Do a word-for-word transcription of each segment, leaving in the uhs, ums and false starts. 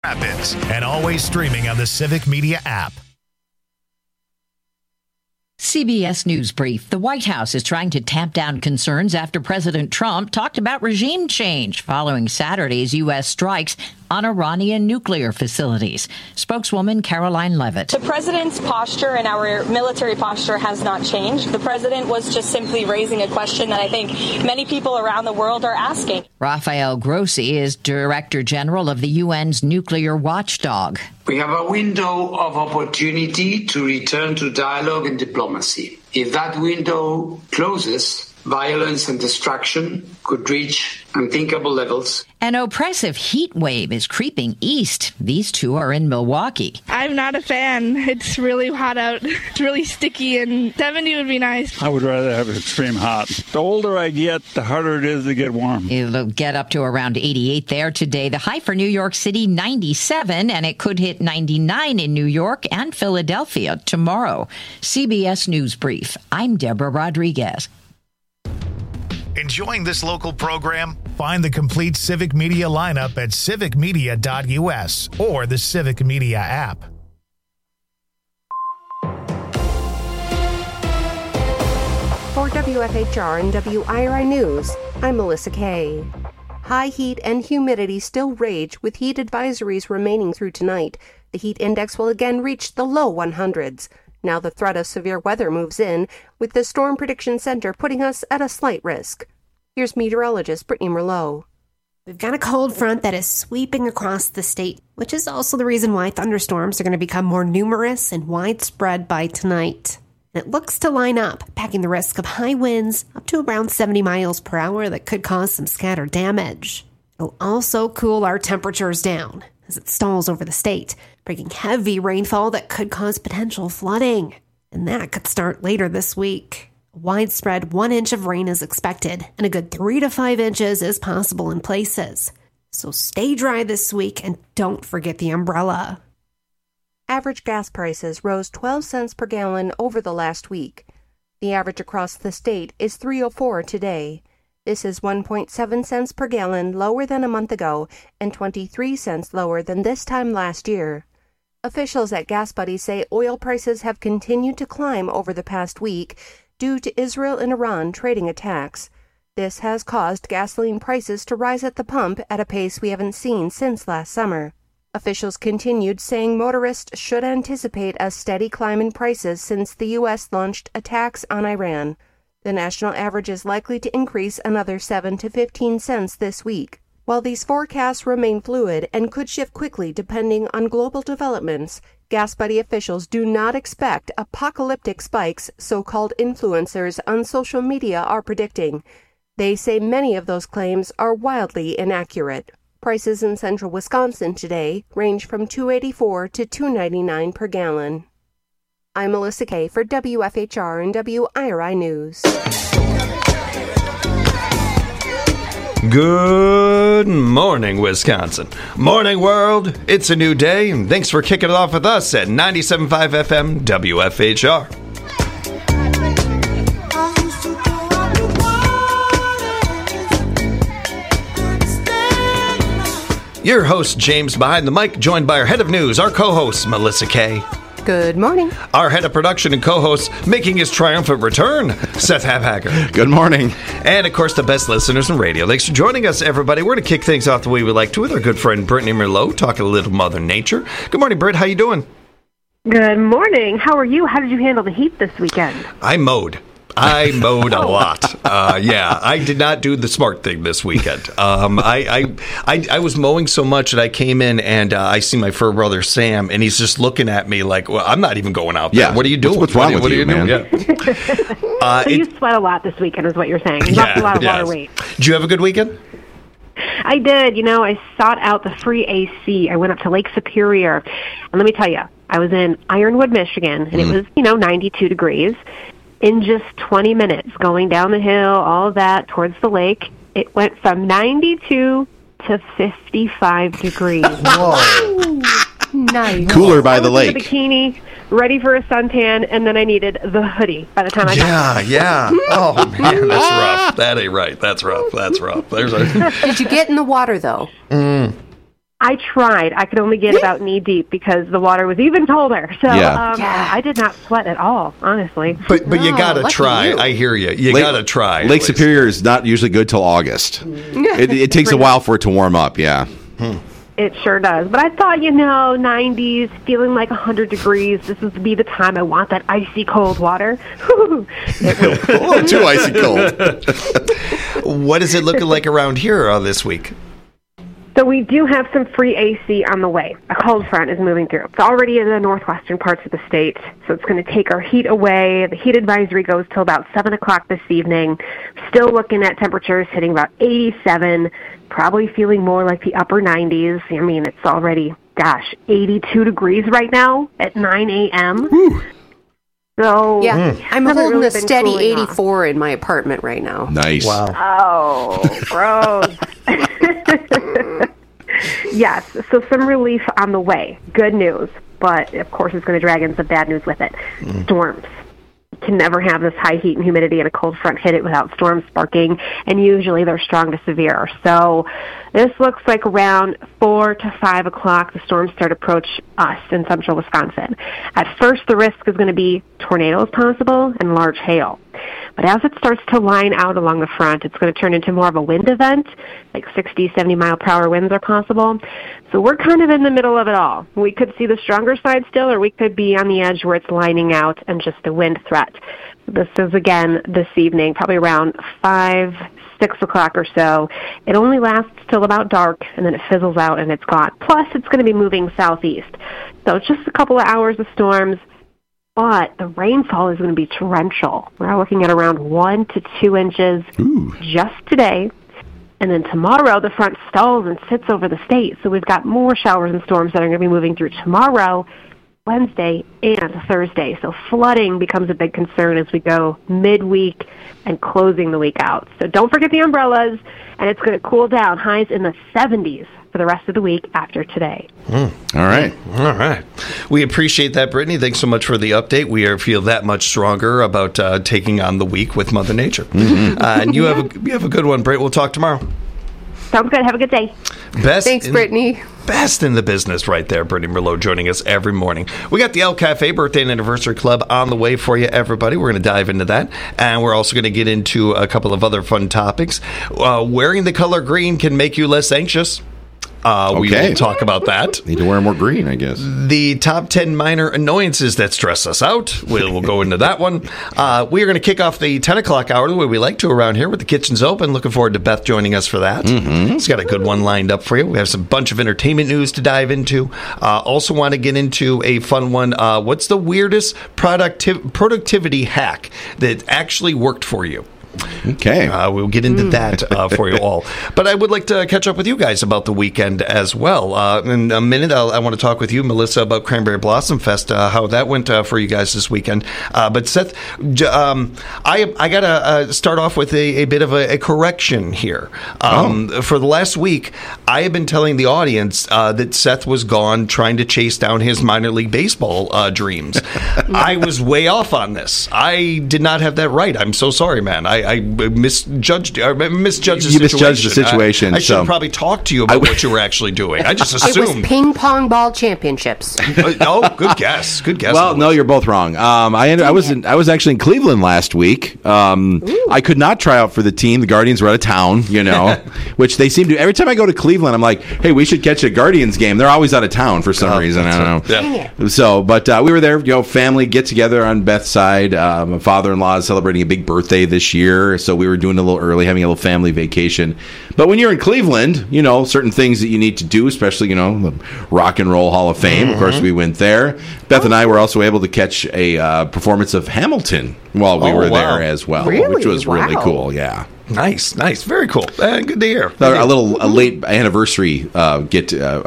Rapids, and always streaming on the Civic Media app. C B S News Brief. The White House is trying to tamp down concerns after President Trump talked about regime change following Saturday's U S strikes on Iranian nuclear facilities. Spokeswoman Caroline Levitt. The president's posture and our military posture has not changed. The president was just simply raising a question that I think many people around the world are asking. Rafael Grossi is Director General of the U N's nuclear watchdog. We have a window of opportunity to return to dialogue and diplomacy. If that window closes, violence and destruction could reach unthinkable levels. An oppressive heat wave is creeping east. These two are in Milwaukee. I'm not a fan. It's really hot out. It's really sticky, and seventy would be nice. I would rather have it extreme hot. The older I get, the harder it is to get warm. It'll get up to around eighty-eight there today. The high for New York City, ninety-seven, and it could hit ninety-nine in New York and Philadelphia tomorrow. C B S News Brief. I'm Deborah Rodriguez. Enjoying this local program? Find the complete Civic Media lineup at civic media dot u s or the Civic Media app. For W F H R and W I R I News, I'm Melissa Kay. High heat and humidity still rage, with heat advisories remaining through tonight. The heat index will again reach the low hundreds. Now the threat of severe weather moves in, with the Storm Prediction Center putting us at a slight risk. Here's meteorologist Brittany Merlot. We've got a cold front that is sweeping across the state, which is also the reason why thunderstorms are going to become more numerous and widespread by tonight. And it looks to line up, packing the risk of high winds up to around seventy miles per hour that could cause some scattered damage. It'll also cool our temperatures down as it stalls over the state, bringing heavy rainfall that could cause potential flooding. And that could start later this week. A widespread one inch of rain is expected, and a good three to five inches is possible in places. So stay dry this week and don't forget the umbrella. Average gas prices rose twelve cents per gallon over the last week. The average across the state is three oh four today. This is one point seven cents per gallon lower than a month ago and twenty-three cents lower than this time last year. Officials at Gas Buddy say oil prices have continued to climb over the past week due to Israel and Iran trading attacks. This has caused gasoline prices to rise at the pump at a pace we haven't seen since last summer. Officials continued saying motorists should anticipate a steady climb in prices since the U S launched attacks on Iran. The national average is likely to increase another seven to fifteen cents this week. While these forecasts remain fluid and could shift quickly depending on global developments, Gas Buddy officials do not expect apocalyptic spikes so-called influencers on social media are predicting. They say many of those claims are wildly inaccurate. Prices in central Wisconsin today range from two eighty-four to two ninety-nine per gallon. I'm Melissa Kay for W F H R and W I R I News. Good morning, Wisconsin. Morning, world. It's a new day, and thanks for kicking it off with us at ninety-seven point five F M W F H R. Your host, James behind the mic, joined by our head of news, our co-host, Melissa Kay. Good morning. Our head of production and co-host, making his triumphant return, Seth Habhacker. Good morning. And, of course, the best listeners in radio. Thanks for joining us, everybody. We're going to kick things off the way we like to with our good friend Brittany Merlot, talking a little Mother Nature. Good morning, Britt. How you doing? Good morning. How are you? How did you handle the heat this weekend? I mowed. I mowed a lot. Uh, yeah, I did not do the smart thing this weekend. Um, I, I, I I was mowing so much that I came in and uh, I see my fur brother Sam, and he's just looking at me like, well, I'm not even going out there. Yeah. What are you doing? What's, what's wrong what, with what you, are you man? Doing? Yeah. uh, so it, you sweat a lot this weekend is what you're saying. You yeah, lost a lot of yes. water weight. Did you have a good weekend? I did. You know, I sought out the free A C. I went up to Lake Superior. And let me tell you, I was in Ironwood, Michigan, and mm. it was, you know, ninety-two degrees. In just twenty minutes, going down the hill, all of that, towards the lake, it went from ninety-two to fifty-five degrees. Whoa. Nice. Cooler by I the was lake. In a bikini, ready for a suntan, and then I needed the hoodie by the time I got Yeah, yeah. Oh, man, that's rough. That ain't right. That's rough. That's rough. There's a... Did you get in the water, though? Mm. I tried. I could only get about knee deep because the water was even colder. So Yeah. um, Yeah. I did not sweat at all, honestly. But but you No, gotta lucky try. you. I hear you. You Lake- gotta try. at Lake least. Superior is not usually good till August. It, it takes a while for it to warm up, yeah. It sure does. But I thought, you know, nineties, feeling like one hundred degrees, this would be the time I want that icy cold water. It was Oh, too icy cold. What is it looking like around here uh, this week? So we do have some free A C on the way. A cold front is moving through. It's already in the northwestern parts of the state, so it's going to take our heat away. The heat advisory goes till about seven o'clock this evening. Still looking at temperatures hitting about eighty-seven, probably feeling more like the upper nineties. I mean, it's already, gosh, eighty-two degrees right now at nine a.m. So Yeah, I'm hasn't holding really a been steady cooling off. eighty-four in my apartment right now. Nice. Oh, gross. Yes, so some relief on the way. Good news, but of course it's going to drag in some bad news with it. Storms. You can never have this high heat and humidity and a cold front hit it without storms sparking, and usually they're strong to severe. So this looks like around four to five o'clock the storms start to approach us in central Wisconsin. At first the risk is going to be tornadoes possible and large hail. But as it starts to line out along the front, it's going to turn into more of a wind event, like sixty, seventy mile per hour winds are possible. So we're kind of in the middle of it all. We could see the stronger side still, or we could be on the edge where it's lining out and just a wind threat. This is, again, this evening, probably around five, six o'clock or so. It only lasts till about dark, and then it fizzles out and it's gone. Plus, it's going to be moving southeast. So it's just a couple of hours of storms. But the rainfall is going to be torrential. We're looking at around one to two inches Ooh. just today. And then tomorrow, the front stalls and sits over the state. So we've got more showers and storms that are going to be moving through tomorrow, Wednesday, and Thursday. So flooding becomes a big concern as we go midweek and closing the week out. So don't forget the umbrellas, and it's going to cool down. Highs in the seventies for the rest of the week after today. All right. All right. We appreciate that, Brittany. Thanks so much for the update. We are, feel that much stronger about uh, taking on the week with Mother Nature. Mm-hmm. Uh, and you have a you have a good one, Britt. We'll talk tomorrow. Sounds good. Have a good day. Best Thanks, in, Brittany. Best in the business right there, Brittany Merlot joining us every morning. We got the El Cafe Birthday and Anniversary Club on the way for you, everybody. We're going to dive into that. And we're also going to get into a couple of other fun topics. Uh, wearing the color green can make you less anxious. Uh, we Okay. will talk about that. Need to wear more green, I guess. The top ten minor annoyances that stress us out. We'll, we'll go into that one. Uh, we are going to kick off the ten o'clock hour the way we like to around here with the kitchens open. Looking forward to Beth joining us for that. Mm-hmm. She's got a good one lined up for you. We have some bunch of entertainment news to dive into. Uh, also want to get into a fun one. Uh, what's the weirdest productiv- productivity hack that actually worked for you? Okay. Uh, we'll get into that uh, for you all. But I would like to catch up with you guys about the weekend as well. Uh, in a minute, I'll, I want to talk with you, Melissa, about Cranberry Blossom Fest, uh, how that went uh, for you guys this weekend. Uh, but Seth, j- um, I I got to uh, start off with a, a bit of a, a correction here. Um, oh. For the last week, I have been telling the audience uh, that Seth was gone trying to chase down his minor league baseball uh, dreams. I was way off on this. I did not have that right. I'm so sorry, man. I I, I misjudged, uh, misjudged the you situation. misjudged the situation. I, I should so. have probably talked to you about what you were actually doing. I just assumed. It was ping pong ball championships. Oh, good guess. Good guess. Well, no, you're both wrong. Um, I ended, I was in, I was actually in Cleveland last week. Um, I could not try out for the team. The Guardians were out of town, you know, which they seem to. Every time I go to Cleveland, I'm like, hey, we should catch a Guardians game. They're always out of town for some oh, reason. I don't know. Yeah. So, but uh, we were there, you know, family get together on Beth's side. Uh, my father-in-law is celebrating a big birthday this year, so we were doing a little early, having a little family vacation. But when you're in Cleveland, you know, certain things that you need to do, especially, you know, the Rock and Roll Hall of Fame. Mm-hmm. Of course, we went there. Beth and I were also able to catch a uh, performance of Hamilton while we oh, were wow. there as well, really? which was wow. really cool. Yeah. Nice, nice, very cool. Uh, good to hear. Good a, to hear. a little a late anniversary uh, get uh, uh,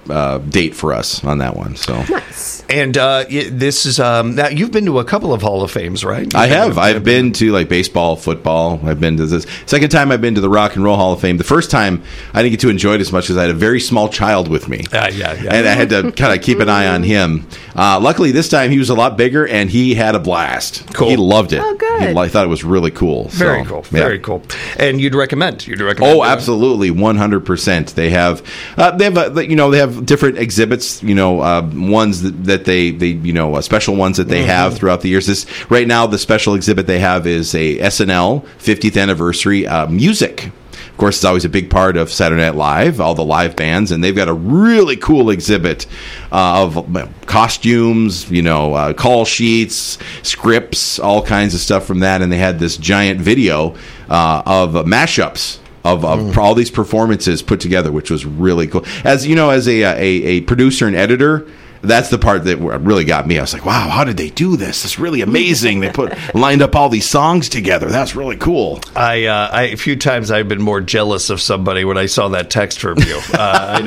uh, date for us on that one. So nice. And uh, this is um, now you've been to a couple of Hall of Fames, right? You've I have. been, I've been to like baseball, football. I've been to this second time. I've been to the Rock and Roll Hall of Fame. The first time I didn't get to enjoy it as much because I had a very small child with me. Uh, yeah, yeah. And I had to kind of keep an eye on him. Uh, luckily, this time he was a lot bigger and he had a blast. Cool. He loved it. Oh, good. He, I thought it was really cool. Very So, cool. yeah. Very cool. And you'd recommend? You'd recommend? Oh, absolutely, one hundred percent. They have, uh, they have, uh, you know, they have different exhibits. You know, uh, ones that, that they, they, you know, uh, special ones that they Mm-hmm. have throughout the years. This right now, the special exhibit they have is a S N L fiftieth anniversary uh, music. Of course, it's always a big part of Saturday Night Live, all the live bands, and they've got a really cool exhibit uh, of uh, costumes, you know, uh, call sheets, scripts, all kinds of stuff from that. And they had this giant video uh, of uh, mashups of, of mm. all these performances put together, which was really cool. As you know, as a a, a producer and editor, that's the part that really got me. I was like, wow, how did they do this? It's really amazing. They put lined up all these songs together. That's really cool. I, uh, I a few times I've been more jealous of somebody when I saw that text from you. Uh,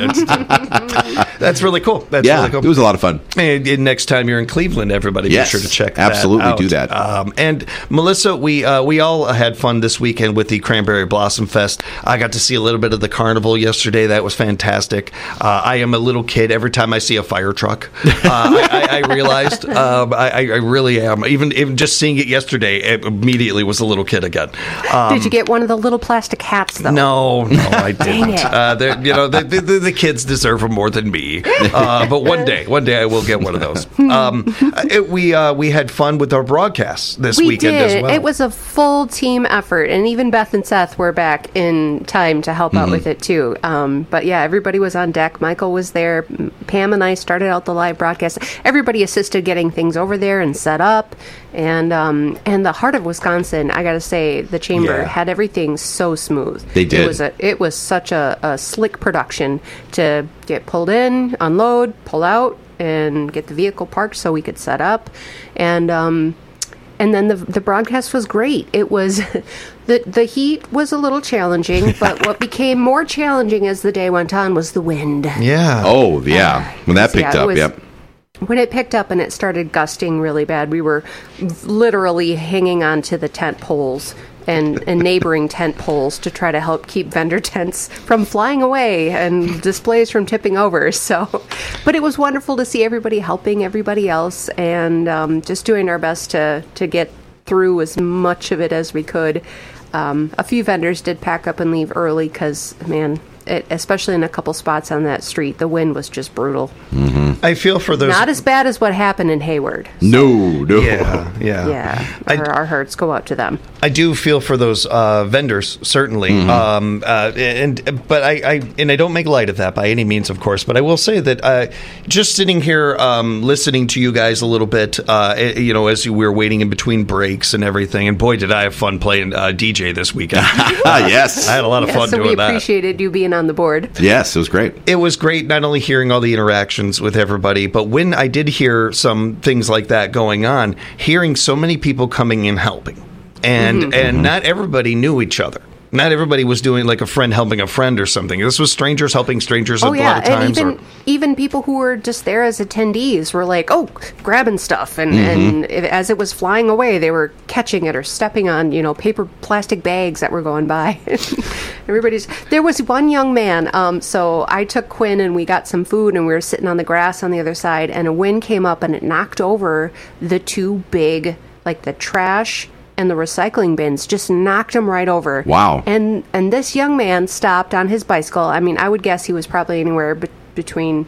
that's, that's really cool. That's yeah, really cool. It was a lot of fun. And, and next time you're in Cleveland, everybody yes, be sure to check absolutely that out. do that. Um, and Melissa, we uh, we all had fun this weekend with the Cranberry Blossom Fest. I got to see a little bit of the carnival yesterday. That was fantastic. Uh, I am a little kid. Every time I see a fire truck, uh, I, I, I realized um, I, I really am. Even even just seeing it yesterday, it immediately was a little kid again. Um, Did you get one of the little plastic hats, though? No, no, I didn't. it. Uh, they're- you know, the, the, the kids deserve them more than me. Uh, but one day, one day I will get one of those. Um, it, we uh, we had fun with our broadcasts this we weekend did. as well. It was a full team effort, and even Beth and Seth were back in time to help out Mm-hmm. with it too. Um, but yeah, everybody was on deck. Michael was there. Pam and I started out the live broadcast. Everybody assisted getting things over there and set up. And um, and the Heart of Wisconsin, I got to say, the chamber Yeah. had everything so smooth. They did. It was a it was such a, a slick production to get pulled in, unload, pull out, and get the vehicle parked so we could set up. And um, and then the the broadcast was great. It was the the heat was a little challenging, but what became more challenging as the day went on was the wind. yeah. Oh, yeah. When that Yeah, picked it up, was- yep. When it picked up and it started gusting really bad, we were literally hanging on to the tent poles and, and neighboring tent poles to try to help keep vendor tents from flying away and displays from tipping over. So, but it was wonderful to see everybody helping everybody else and um, just doing our best to, to get through as much of it as we could. Um, a few vendors did pack up and leave early because, man, it, especially in a couple spots on that street, the wind was just brutal. Mm-hmm. I feel for those. Not as bad as what happened in Hayward. No, no. Yeah, yeah. Yeah, I- our, our hearts go out to them. I do feel for those uh, vendors, certainly. Mm-hmm. Um, uh, and but I, I and I don't make light of that by any means, of course. But I will say that uh, just sitting here, um, listening to you guys a little bit, uh, you know, as we were waiting in between breaks and everything. And boy, did I have fun playing uh, D J this weekend. Ah, yes. I had a lot of Yeah, fun so doing we that. appreciated you being on the board. Yes, it was great. It was great not only hearing all the interactions with everybody, but when I did hear some things like that going on, hearing so many people coming in helping. And Mm-hmm. and not everybody knew each other. Not everybody was doing like a friend helping a friend or something. This was strangers helping strangers Oh a yeah, lot of times. and even or, even people who were just there as attendees were like, "Oh, grabbing stuff," and and it, as it was flying away, they were catching it or stepping on, you know, paper plastic bags that were going by. Everybody's there was one young man. Um, so I took Quinn and we got some food, and we were sitting on the grass on the other side, and a wind came up and it knocked over the two big, like the trash and the recycling bins, just knocked him right over. Wow. And and this young man stopped on his bicycle. I mean, I would guess he was probably anywhere be- between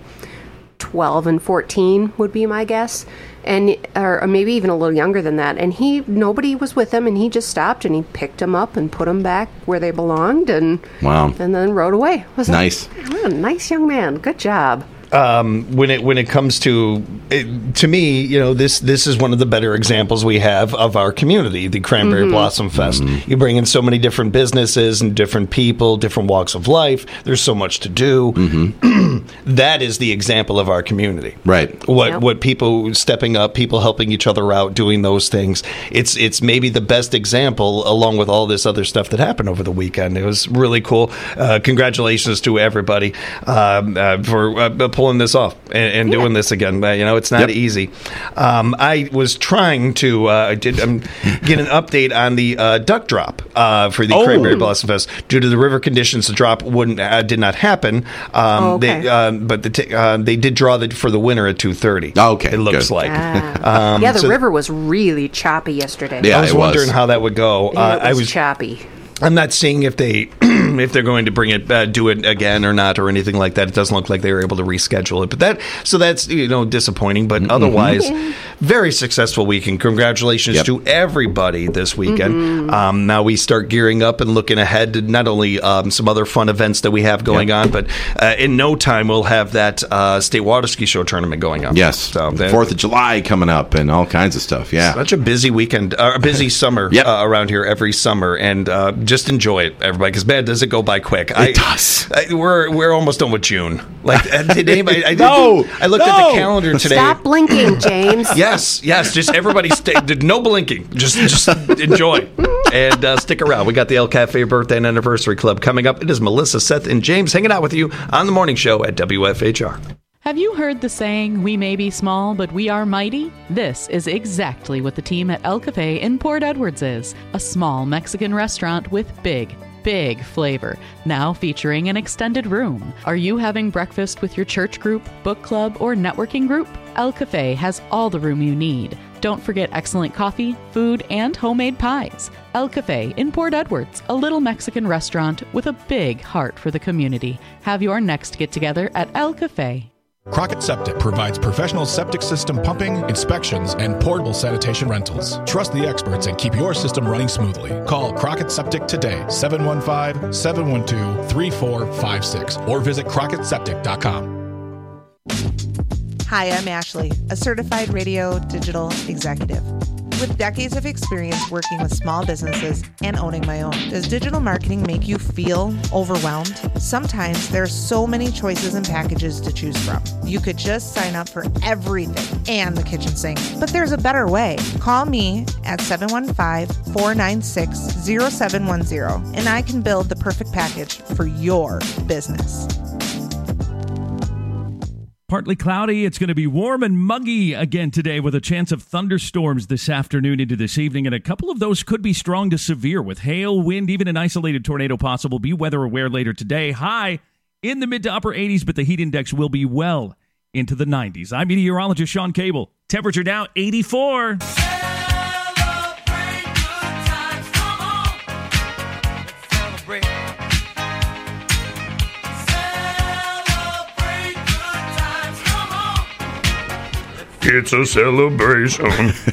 twelve and fourteen would be my guess. And or, or maybe even a little younger than that. And he nobody was with him, and he just stopped and he picked him up and put them back where they belonged, and Wow. and then rode away. Was like, Nice. "Oh, nice young man. Good job." um, when it when it comes to it, to me, you know, this this is one of the better examples we have of our community, the Cranberry Mm-hmm. Blossom Fest. You bring in so many different businesses and different people, different walks of life. There's so much to do. That is the example of our community, Right. What Yep. what people stepping up, people helping each other out, doing those things. It's it's maybe the best example, along with all this other stuff that happened over the weekend. It was really cool. Uh, congratulations to everybody um, uh, for uh, pulling this off and, and yeah. doing this again. But, you know, it's not yep. easy. Um, I was trying to uh, did, um, get an update on the uh, duck drop uh, for the oh. Cranberry Blossom Fest. Due to the river conditions, the drop wouldn't uh, did not happen. Um, oh, okay. they, uh, but the t- uh, they did draw the, for the winter at two thirty. Oh, okay. It looks Good. like. Ah. um, yeah, the so river was really choppy yesterday. Yeah, I was, was wondering how that would go. Yeah, uh, it was I was choppy. I'm not seeing if they if they're going to bring it, uh, do it again or not, or anything like that. It doesn't look like they were able to reschedule it, but that so that's you know disappointing. But mm-hmm. otherwise, yeah. very successful weekend. Congratulations yep. to everybody this weekend. Mm-hmm. Um, now we start gearing up and looking ahead to not only um, some other fun events that we have going yep. on, but uh, in no time we'll have that uh, state water ski show tournament going on. Yes, so Fourth of July coming up and all kinds of stuff. Yeah, such a busy weekend, uh, a busy summer yep. uh, around here every summer, and uh, just enjoy it. Everybody, because man, does it go by quick? It I, does. I, we're we're almost done with June. Like, did anybody? I, no, I looked no. at the calendar today. Stop blinking, James. yes, yes. Just everybody, stay. No blinking. Just just enjoy and uh, stick around. We got the El Cafe Birthday and Anniversary Club coming up. It is Melissa, Seth, and James hanging out with you on the morning show at W F H R. Have you heard the saying, we may be small, but we are mighty? This is exactly what the team at El Cafe in Port Edwards is. A small Mexican restaurant with big, big flavor, now featuring an extended room. Are you having breakfast with your church group, book club, or networking group? El Cafe has all the room you need. Don't forget excellent coffee, food, and homemade pies. El Cafe in Port Edwards, a little Mexican restaurant with a big heart for the community. Have your next get-together at El Cafe. Crockett Septic provides professional septic system pumping, inspections, and portable sanitation rentals. Trust the experts and keep your system running smoothly. Call Crockett Septic today, seven one five, seven one two, three four five six, or visit crockett septic dot com. Hi, I'm Ashley, a certified radio digital executive. With decades of experience working with small businesses and owning my own, does digital marketing make you feel overwhelmed? Sometimes there are so many choices and packages to choose from. You could just sign up for everything and the kitchen sink. But there's a better way. Call me at seven one five, four nine six, zero seven one zero and I can build the perfect package for your business. Partly cloudy. It's going to be warm and muggy again today with a chance of thunderstorms this afternoon into this evening. And a couple of those could be strong to severe with hail, wind, even an isolated tornado possible. Be weather aware later today. High in the mid to upper eighties, but the heat index will be well into the nineties. I'm meteorologist Sean Cable. Temperature now eighty-four. It's a celebration.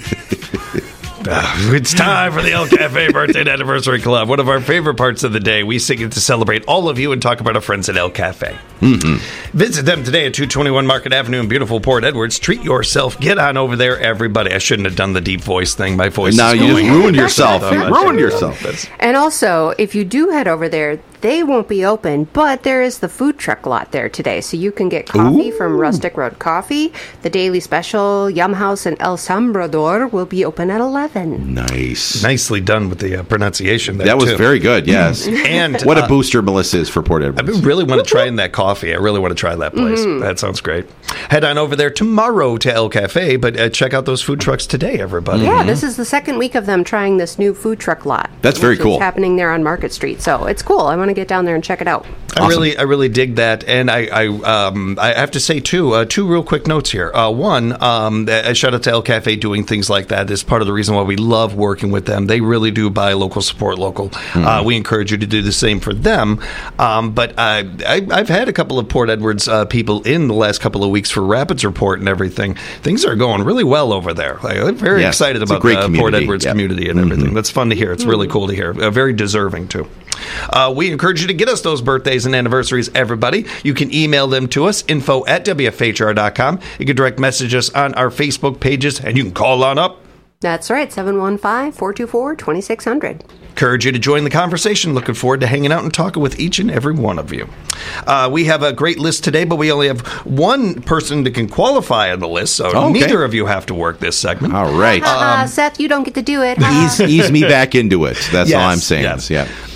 Uh, it's time for the El Cafe Birthday and Anniversary Club. One of our favorite parts of the day. We sing it to celebrate all of you and talk about our friends at El Cafe. Mm-hmm. Visit them today at two twenty-one Market Avenue in beautiful Port Edwards. Treat yourself. Get on over there, everybody. I shouldn't have done the deep voice thing. My voice now is you going. just ruined yourself. You ruined yourself. And also, if you do head over there, they won't be open, but there is the food truck lot there today. So you can get coffee Ooh. from Rustic Road Coffee. The daily special, Yum House and El Sambrador will be open at eleven. Nice. Nicely done with the uh, pronunciation there, That was too. very good, yes. And what a uh, booster Melissa is for Port Edwards. I really want to try in that coffee. I really want to try that place. Mm-hmm. That sounds great. Head on over there tomorrow to El Cafe, but uh, check out those food trucks today, everybody. Yeah, mm-hmm. this is the second week of them trying this new food truck lot. That's very cool. It's happening there on Market Street, so it's cool. I want to get down there and check it out. I awesome. really, I really dig that, and I, I, um, I have to say too, uh, two real quick notes here. Uh, one, um, a shout out to El Cafe doing things like that. This is part of the reason why we love working with them. They really do buy local, support local. Mm-hmm. Uh, we encourage you to do the same for them. Um, but I, I, I've had a couple of Port Edwards uh, people in the last couple of weeks for Rapids Report and everything. Things are going really well over there. Like, I'm very yes, excited about the Port Edwards yep. community and everything. Mm-hmm. That's fun to hear. It's really cool to hear. Uh, very deserving too. Uh, we encourage you to get us those birthdays and anniversaries, everybody. You can email them to us, info at W F H R dot com. You can direct message us on our Facebook pages, and you can call on up. That's right, seven one five, four two four, two six zero zero. Encourage you to join the conversation. Looking forward to hanging out and talking with each and every one of you. Uh, we have a great list today, but we only have one person that can qualify on the list, so oh, okay. neither of you have to work this segment. All right. Uh, um, Seth, you don't get to do it. ease, ease me back into it. That's yes, all I'm saying. Yes. Yeah.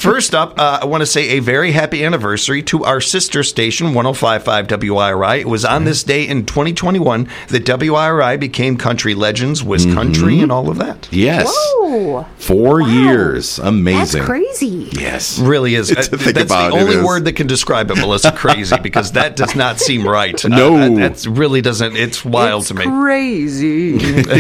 First up, uh, I want to say a very happy anniversary to our sister station, one oh five point five W I R I. It was on this day in twenty twenty-one that W I R I became Country Legends, Wiz Country, Mhm. and all of that. Yes. Whoa. Four years. Amazing. That's crazy. Yes. Really is. To Uh, think That's about the it only is. word that can describe it, Melissa. Crazy, because that does not seem right. No. Uh, that that's really doesn't. It's wild to me. Crazy.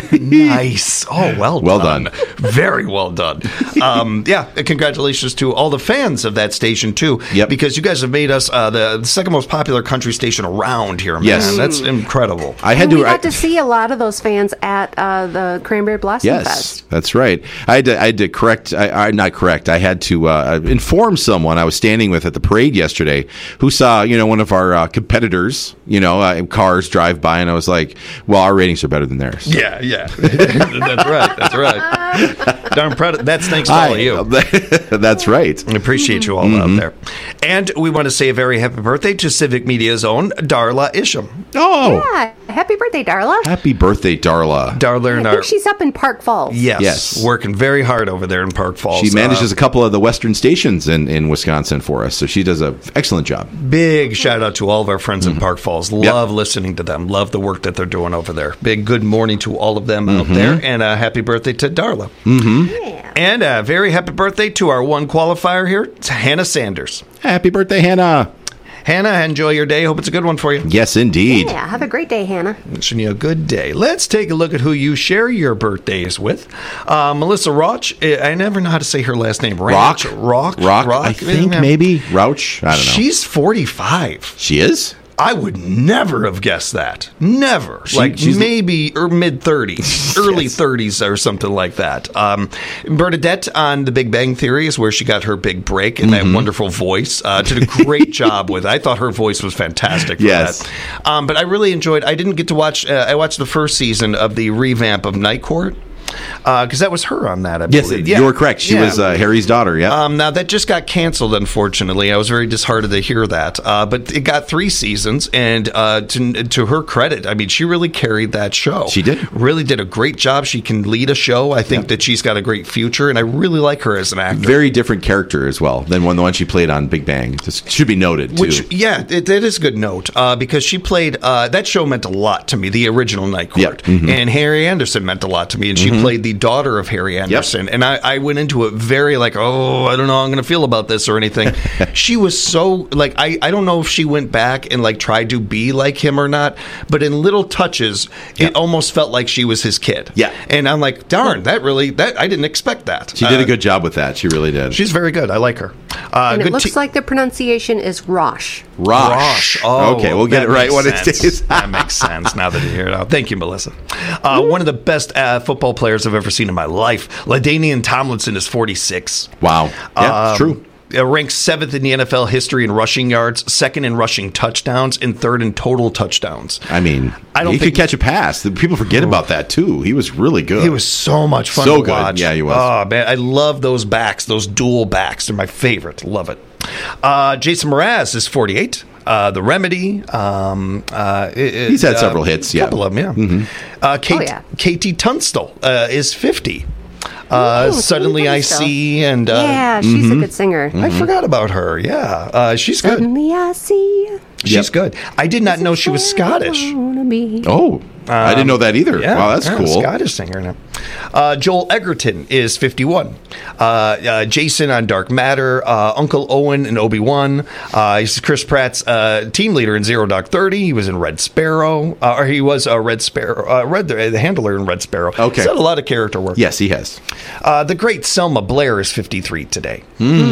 Nice. Oh, well, Well done. done. Very well done. Um, yeah, congratulations to all the fans of that station too. Yep. Because you guys have made us uh, the, the second most popular country station around here. Man. Yes. That's incredible. I had And to. we got I- to see a lot of those fans at uh, the Cranberry Blossom Yes, Fest. that's right. I had to, I had to correct, I, I not correct. I had to uh, inform someone I was standing with at the parade yesterday who saw, you know, one of our uh, competitors, you know, uh, cars drive by, and I was like, "Well, our ratings are better than theirs." Yeah, yeah. That's right. That's right. Darn proud of, that's thanks to all of you. That's right. I appreciate you all Mhm. out there. And we want to say a very happy birthday to Civic Media's own Darla Isham. Oh, Yeah. Happy birthday, Darla. happy birthday, Darla. Darla I and think our she's up in Park Falls. yes, Yes. working very hard over there in Park Falls. She manages Uh, a couple of the western stations in, in Wisconsin for us, so she does an excellent job. Big shout out to all of our friends Mm-hmm. in Park Falls. Love listening to them. Love the work that they're doing over there. Big good morning to all of them out Mhm. there, and a happy birthday to Darla. Mm-hmm. And a very happy birthday to our one qualifier here, to Hannah Sanders. Happy birthday, Hannah. Hannah, enjoy your day. Hope it's a good one for you. Yes, indeed. Yeah. Have a great day, Hannah. Wishing you a good day. Let's take a look at who you share your birthdays with. Uh, Melissa Roch. I never know how to say her last name. Ranch? Rock. Rock. Rock. I think maybe Rouch. I don't know. She's forty-five. She is? I would never have guessed that. Never. She- like she's- maybe or mid thirties, early thirties or something like that. Um, Bernadette on The Big Bang Theory is where she got her big break and Mm-hmm. that wonderful voice. Uh, did a great job with it. I thought her voice was fantastic for Yes. that. Um, but I really enjoyed, I didn't get to watch, uh, I watched the first season of the revamp of Night Court. Because that was her on that, I Yes, believe. you were correct. She Yeah. was uh, Harry's daughter. Yeah. Um, now that just got canceled, unfortunately. I was very disheartened to hear that. Uh, but it got three seasons, and uh, to to her credit, I mean, she really carried that show. She did. Really did a great job. She can lead a show. I think that she's got a great future, and I really like her as an actor. Very different character as well than one the one she played on Big Bang. This should be noted too. Which, yeah, it, it is a good note uh, because she played uh, that show meant a lot to me. The original Night Court, Yeah. Mhm. and Harry Anderson meant a lot to me, and she Mhm. played the daughter of Harry Anderson. And I, I went into it very like, oh, I don't know how I'm going to feel about this or anything. She was so like, I, I don't know if she went back and like tried to be like him or not, but in little touches, it almost felt like she was his kid. Yeah. And I'm like, darn, that really that I didn't expect that. She did Uh, a good job with that. She really did. She's very good. I like her. Uh, And it good looks te- like the pronunciation is Rosh. Rosh. Rosh. Oh, okay, we'll get that it right makes one of sense. these days. That makes sense now that you hear it out. Thank you, Melissa. Uh, one of the best uh, football players I've ever seen in my life. LaDainian Tomlinson is forty-six. Wow. Yeah, it's Um, true. uh, ranks seventh in the N F L history in rushing yards, second in rushing touchdowns, and third in total touchdowns. I mean, I don't he think- could catch a pass. The- People forget about that too. He was really good. He was so much fun So to good. watch. Yeah, he was. Oh, man. I love those backs, those dual backs. They're my favorite. Love it. Uh, Jason Mraz is forty-eight. Uh, the Remedy. Um, uh, it- He's had uh, several hits, A yeah. couple of them, yeah. Mhm. Uh, Kate, Oh, yeah. Katie Tunstall uh, is fifty. Uh, Ooh, Suddenly Katie I Tunstall. See. and uh, yeah, she's mm-hmm. a good singer. I forgot about her. Yeah. Uh, she's good. Suddenly I see. She's Yep. good. I did not know she was Scottish. Wanna be. Oh, I didn't know that either. Yeah, Wow, that's yeah, cool. Scottish singer now. Uh, Joel Egerton is fifty-one. Uh, uh, Jason on Dark Matter. Uh, Uncle Owen in Obi-Wan. Uh, he's Chris Pratt's uh, team leader in Zero Dark Thirty. He was in Red Sparrow. Uh, or he was a Red Sparrow. Uh, Red the, the handler in Red Sparrow. Okay. He's done a lot of character work. Yes, he has. Uh, the great Selma Blair is fifty-three today.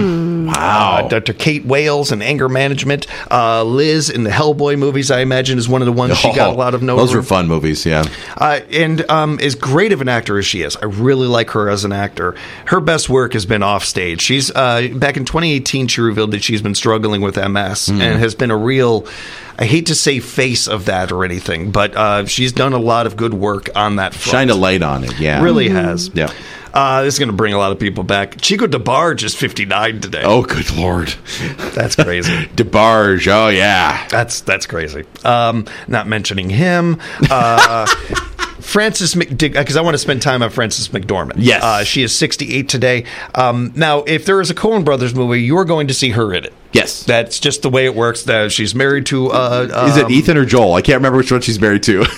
Wow. Uh, Doctor Kate Wales in Anger Management. Uh, Liz in the Hellboy movies, I imagine, is one of the ones she got a lot of note. Oh, Those were fun movies, yeah. Uh, and um, as great of an actor as she is, I really like her as an actor. Her best work has been off stage. She's uh, back in twenty eighteen, she revealed that she's been struggling with M S Mm. and has been a real, I hate to say face of that or anything, but uh, she's done a lot of good work on that front. Shined a light on it, yeah. Really has. Yeah. Uh, this is going to bring a lot of people back. Chico DeBarge is fifty-nine today. Oh, good Lord. That's crazy. DeBarge, oh, yeah. That's that's crazy. Um, not mentioning him. Uh, Frances McDormand, because I want to spend time on Frances McDormand. Yes. Uh, she is sixty-eight today. Um, now, if there is a Coen Brothers movie, you're going to see her in it. Yes. That's just the way it works. That she's married to... Uh, um, Is it Ethan or Joel? I can't remember which one she's married to.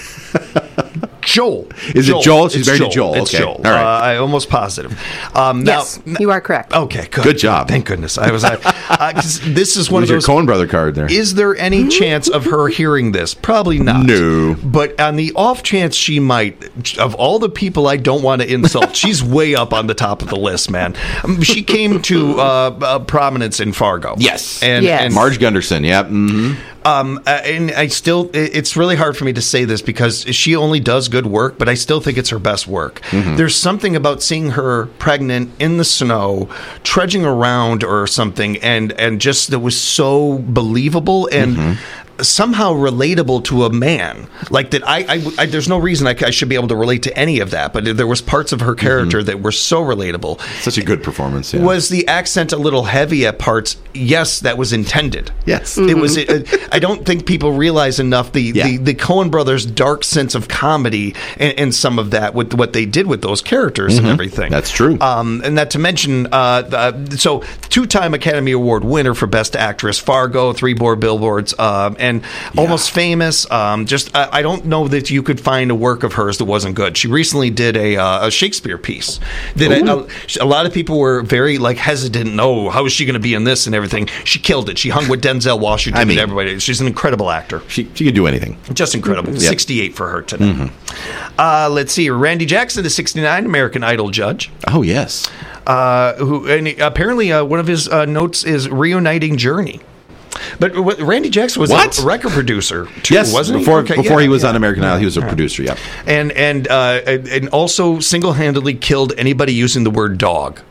Joel. Is Joel. it Joel? She's It's married Joel. to Joel. It's Okay. Joel. All right. Uh, I'm almost positive. Um, Yes, now, you are correct. Okay, good. Good job. Thank goodness. I was. I, uh, 'cause this is one Where's of those. your Coen Brother card there? Is there any chance of her hearing this? Probably not. No. But on the off chance she might, of all the people I don't want to insult, she's way up on the top of the list, man. Um, she came to uh, uh, prominence in Fargo. Yes. And, Yes. and Marge Gunderson. Yep. Mm-hmm. um, uh, and I still, it- it's really hard for me to say this because she only does good work, but I still think it's her best work. Mm-hmm. There's something about seeing her pregnant in the snow, trudging around or something, and and just that was so believable and. Mm-hmm. Somehow relatable to a man, like that. I, I, I there's no reason I, c- I should be able to relate to any of that, but there was parts of her character Mm-hmm. that were so relatable. Such a good performance. Yeah. Was the accent a little heavy at parts? Yes, that was intended. Yes. It was. It, I don't think people realize enough the, Yeah. the, the Coen brothers' dark sense of comedy and, and some of that with what they did with those characters and everything. Mm-hmm. That's true. Um, and not to mention, uh, the, so two-time Academy Award winner for Best Actress, Fargo, Three More Billboards, um, and Almost Famous. Um, just I, I don't know that you could find a work of hers that wasn't good. She recently did a, uh, a Shakespeare piece that I, a, a lot of people were very like hesitant. Oh, how is she going to be in this and everything? She killed it. She hung with Denzel Washington I mean- and everybody. She's an incredible actor. She, she can do anything. Just incredible. Yep. sixty-eight for her today. Uh, let's see. Randy Jackson is sixty-nine, American Idol judge. Oh, yes. Uh, who and he- apparently uh, one of his uh, notes is reuniting Journey. But what, Randy Jackson was What? a record producer too, Yes. wasn't he? Before, Okay, before yeah, he was yeah. on American Idol, he was a producer. Yep. And and uh, and also single-handedly killed anybody using the word dog.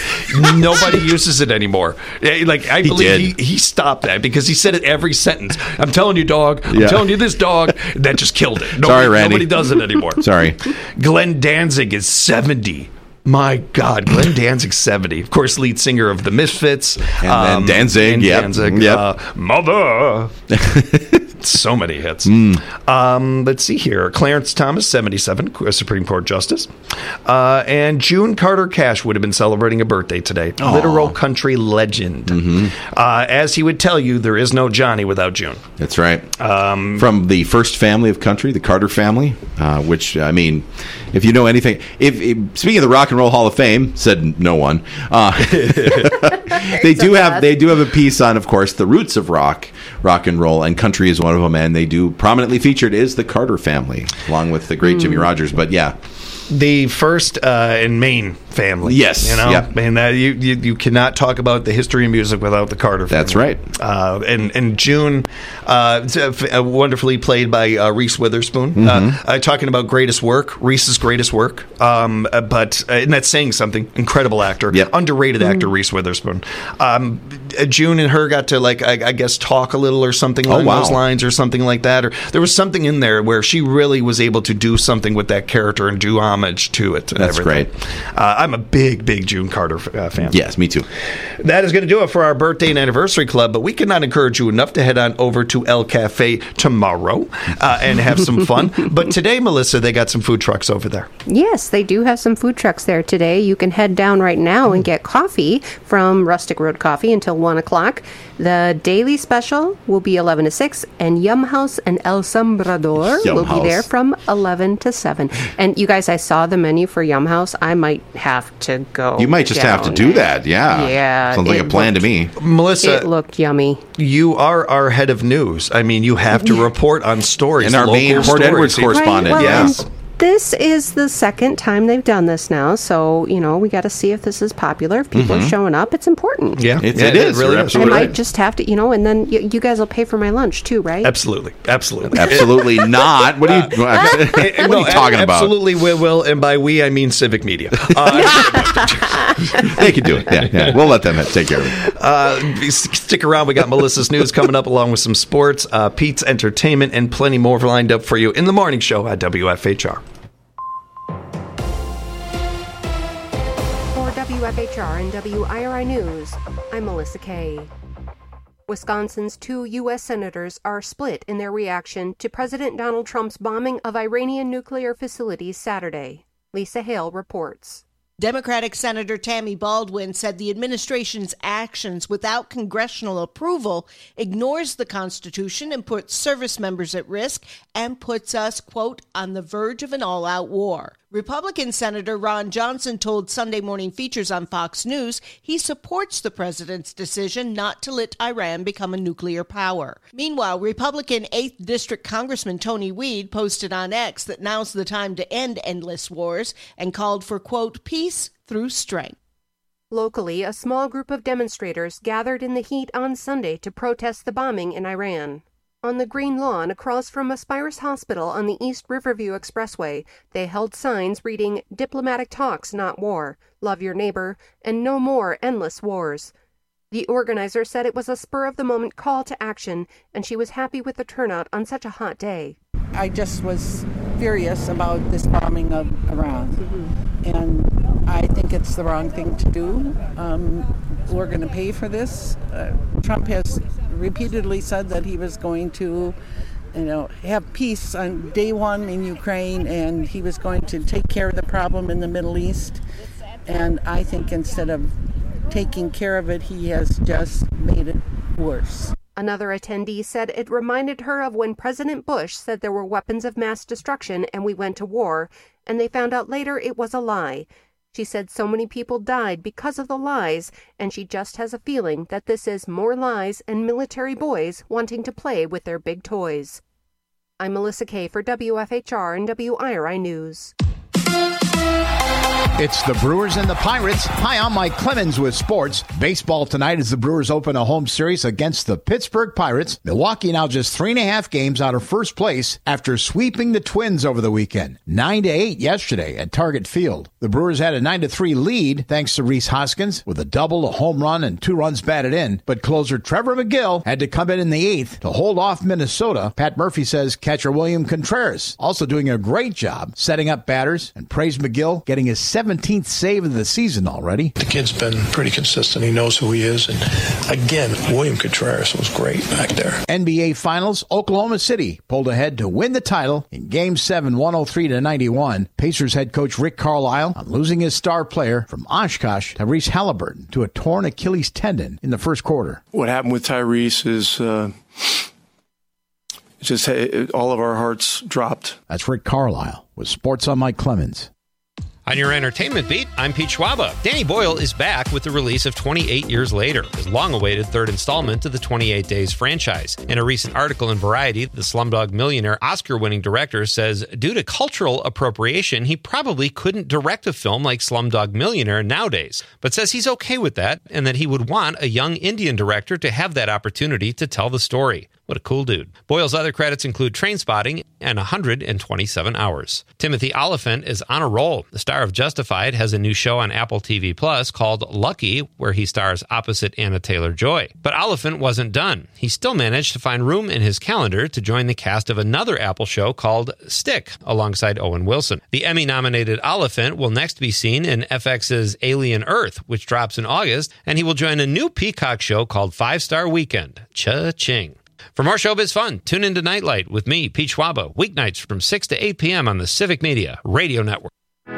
Nobody uses it anymore. Eh, Like I He believe did. he, he stopped that because he said it every sentence. I'm telling you, dog. I'm Yeah. telling you, this dog. That just killed it. Nobody, Sorry, Randy. Nobody does it anymore. Sorry. Glenn Danzig is seventy. My God, Glenn Danzig's seventy. Of course, lead singer of the Misfits. And then Danzig, and yep, Danzig. yep. Uh, Mother. So many hits. Mm. Um, let's see here. Clarence Thomas, seventy-seven, a Supreme Court Justice. Uh, and June Carter Cash would have been celebrating a birthday today. Aw. Literal country legend. Mm-hmm. Uh, as he would tell you, there is no Johnny without June. That's right. Um, From the first family of country, the Carter family, uh, which, I mean, if you know anything, if, if speaking of the Rock and Roll Hall of Fame, said no one, uh, they do have they do have a piece on, of course, the roots of rock, rock and roll, and country is one of them, and they do prominently featured is the Carter family, along with the great Jimmy Rogers. But yeah, the first uh, and main family. Yes, you know, yep. and that you, you you cannot talk about the history of music without the Carter family. That's right. Uh, and and June, uh, it's, uh, f- uh, wonderfully played by uh, Reese Witherspoon. Mm-hmm. Uh, uh, talking about greatest work, Reese's greatest work. Um, uh, but uh, and that's saying something. Incredible actor, Yep. underrated actor, Reese Witherspoon. Um, uh, June and her got to like I, I guess talk a little or something Oh, along wow. those lines or something like that. Or there was something in there where she really was able to do something with that character and do homage to it. And That's everything. Uh, I'm a big, big June Carter uh, fan. yes, me too. That is going to do it for our birthday and anniversary club, but we cannot encourage you enough to head on over to El Cafe tomorrow uh, and have some fun. But today, Melissa, they got some food trucks over there. Yes, they do have some food trucks there today. You can head down right now and get coffee from Rustic Road Coffee until one o'clock. The daily special will be eleven to six, and Yum House and El Sembrador Yum will House. be there from eleven to seven. And you guys, I saw the menu for Yum House. I might have to go. You might just have to down do there. that. Yeah. Yeah, Sounds like a it plan to looked- me. Melissa, It looked yummy. you are our head of news. I mean, you have to report on stories. And our local main Port stories. Edwards correspondent. Right, well, yes. and this is the second time they've done this now, so you know we got to see if this is popular. If people Mhm. are showing up, it's important. Yeah, It- yeah, it is. really You're is. I absolutely might right. just have to, you know, and then you, you guys will pay for my lunch too, right? Absolutely, absolutely, Absolutely not. What are you, what are you No, talking about? Absolutely, we will, and by we I mean Civic Media. Uh, They can do it. Yeah, yeah. We'll let them take care of it. Uh, stick around. We got Melissa's news coming up, along with some sports, uh, Pete's entertainment, and plenty more lined up for you in the morning show at W F H R. For W F H R and W I R I News, I'm Melissa Kay. Wisconsin's two U S senators are split in their reaction to President Donald Trump's bombing of Iranian nuclear facilities Saturday. Lisa Hale reports. Democratic Senator Tammy Baldwin said the administration's actions without congressional approval ignores the Constitution and puts service members at risk and puts us, quote, on the verge of an all-out war. Republican Senator Ron Johnson told Sunday Morning Features on Fox News he supports the president's decision not to let Iran become a nuclear power. Meanwhile, Republican eighth District Congressman Tony Weed posted on X that now's the time to end endless wars and called for, quote, peace through strength. Locally, a small group of demonstrators gathered in the heat on Sunday to protest the bombing in Iran. On the green lawn across from Aspirus Hospital on the East Riverview Expressway, they held signs reading, "Diplomatic talks, not war," "Love your neighbor," and "No more endless wars." The organizer said it was a spur-of-the-moment call to action, and she was happy with the turnout on such a hot day. I just was furious about this bombing of Iran, mm-hmm. and I think it's the wrong thing to do. Um, we're going to pay for this. Uh, Trump has repeatedly said that he was going to, you know, have peace on day one in Ukraine, and he was going to take care of the problem in the Middle East. And I think instead of taking care of it, he has just made it worse. Another attendee said it reminded her of when President Bush said there were weapons of mass destruction and we went to war, and they found out later it was a lie. She said so many people died because of the lies, and she just has a feeling that this is more lies and military boys wanting to play with their big toys. I'm Melissa Kay for W F H R and W I R I News. It's the Brewers and the Pirates. Hi, I'm Mike Clemens with sports. Baseball tonight as the Brewers open a home series against the Pittsburgh Pirates. Milwaukee now just three and a half games out of first place after sweeping the Twins over the weekend. Nine to eight yesterday at Target Field. The Brewers had a nine to three lead thanks to Rhys Hoskins with a double, a home run, and two runs batted in. But closer Trevor McGill had to come in in the eighth to hold off Minnesota. Pat Murphy says catcher William Contreras also doing a great job setting up batters, and praised McGill getting his seventeenth save of the season already. The kid's been pretty consistent. He knows who he is. And again, William Contreras was great back there. N B A Finals, Oklahoma City pulled ahead to win the title in Game seven, one oh three to ninety-one. Pacers head coach Rick Carlisle on losing his star player from Oshkosh, Tyrese Halliburton, to a torn Achilles tendon in the first quarter. What happened with Tyrese is uh, just it, all of our hearts dropped. That's Rick Carlisle with Sports on Mike Clemens. On your entertainment beat, I'm Pete Schwaba. Danny Boyle is back with the release of twenty-eight Years Later, his long-awaited third installment to the twenty-eight Days franchise. In a recent article in Variety, the Slumdog Millionaire Oscar-winning director says due to cultural appropriation, he probably couldn't direct a film like Slumdog Millionaire nowadays, but says he's okay with that and that he would want a young Indian director to have that opportunity to tell the story. What a cool dude. Boyle's other credits include Trainspotting and one hundred twenty-seven hours. Timothy Olyphant is on a roll. The star of Justified has a new show on Apple T V Plus called Lucky, where he stars opposite Anna Taylor-Joy. But Olyphant wasn't done. He still managed to find room in his calendar to join the cast of another Apple show called Stick, alongside Owen Wilson. The Emmy-nominated Olyphant will next be seen in F X's Alien Earth, which drops in August, and he will join a new Peacock show called Five Star Weekend. Cha-ching. For more showbiz fun, tune into Nightlight with me, Pete Schwaba, weeknights from six to eight p.m. on the Civic Media Radio Network.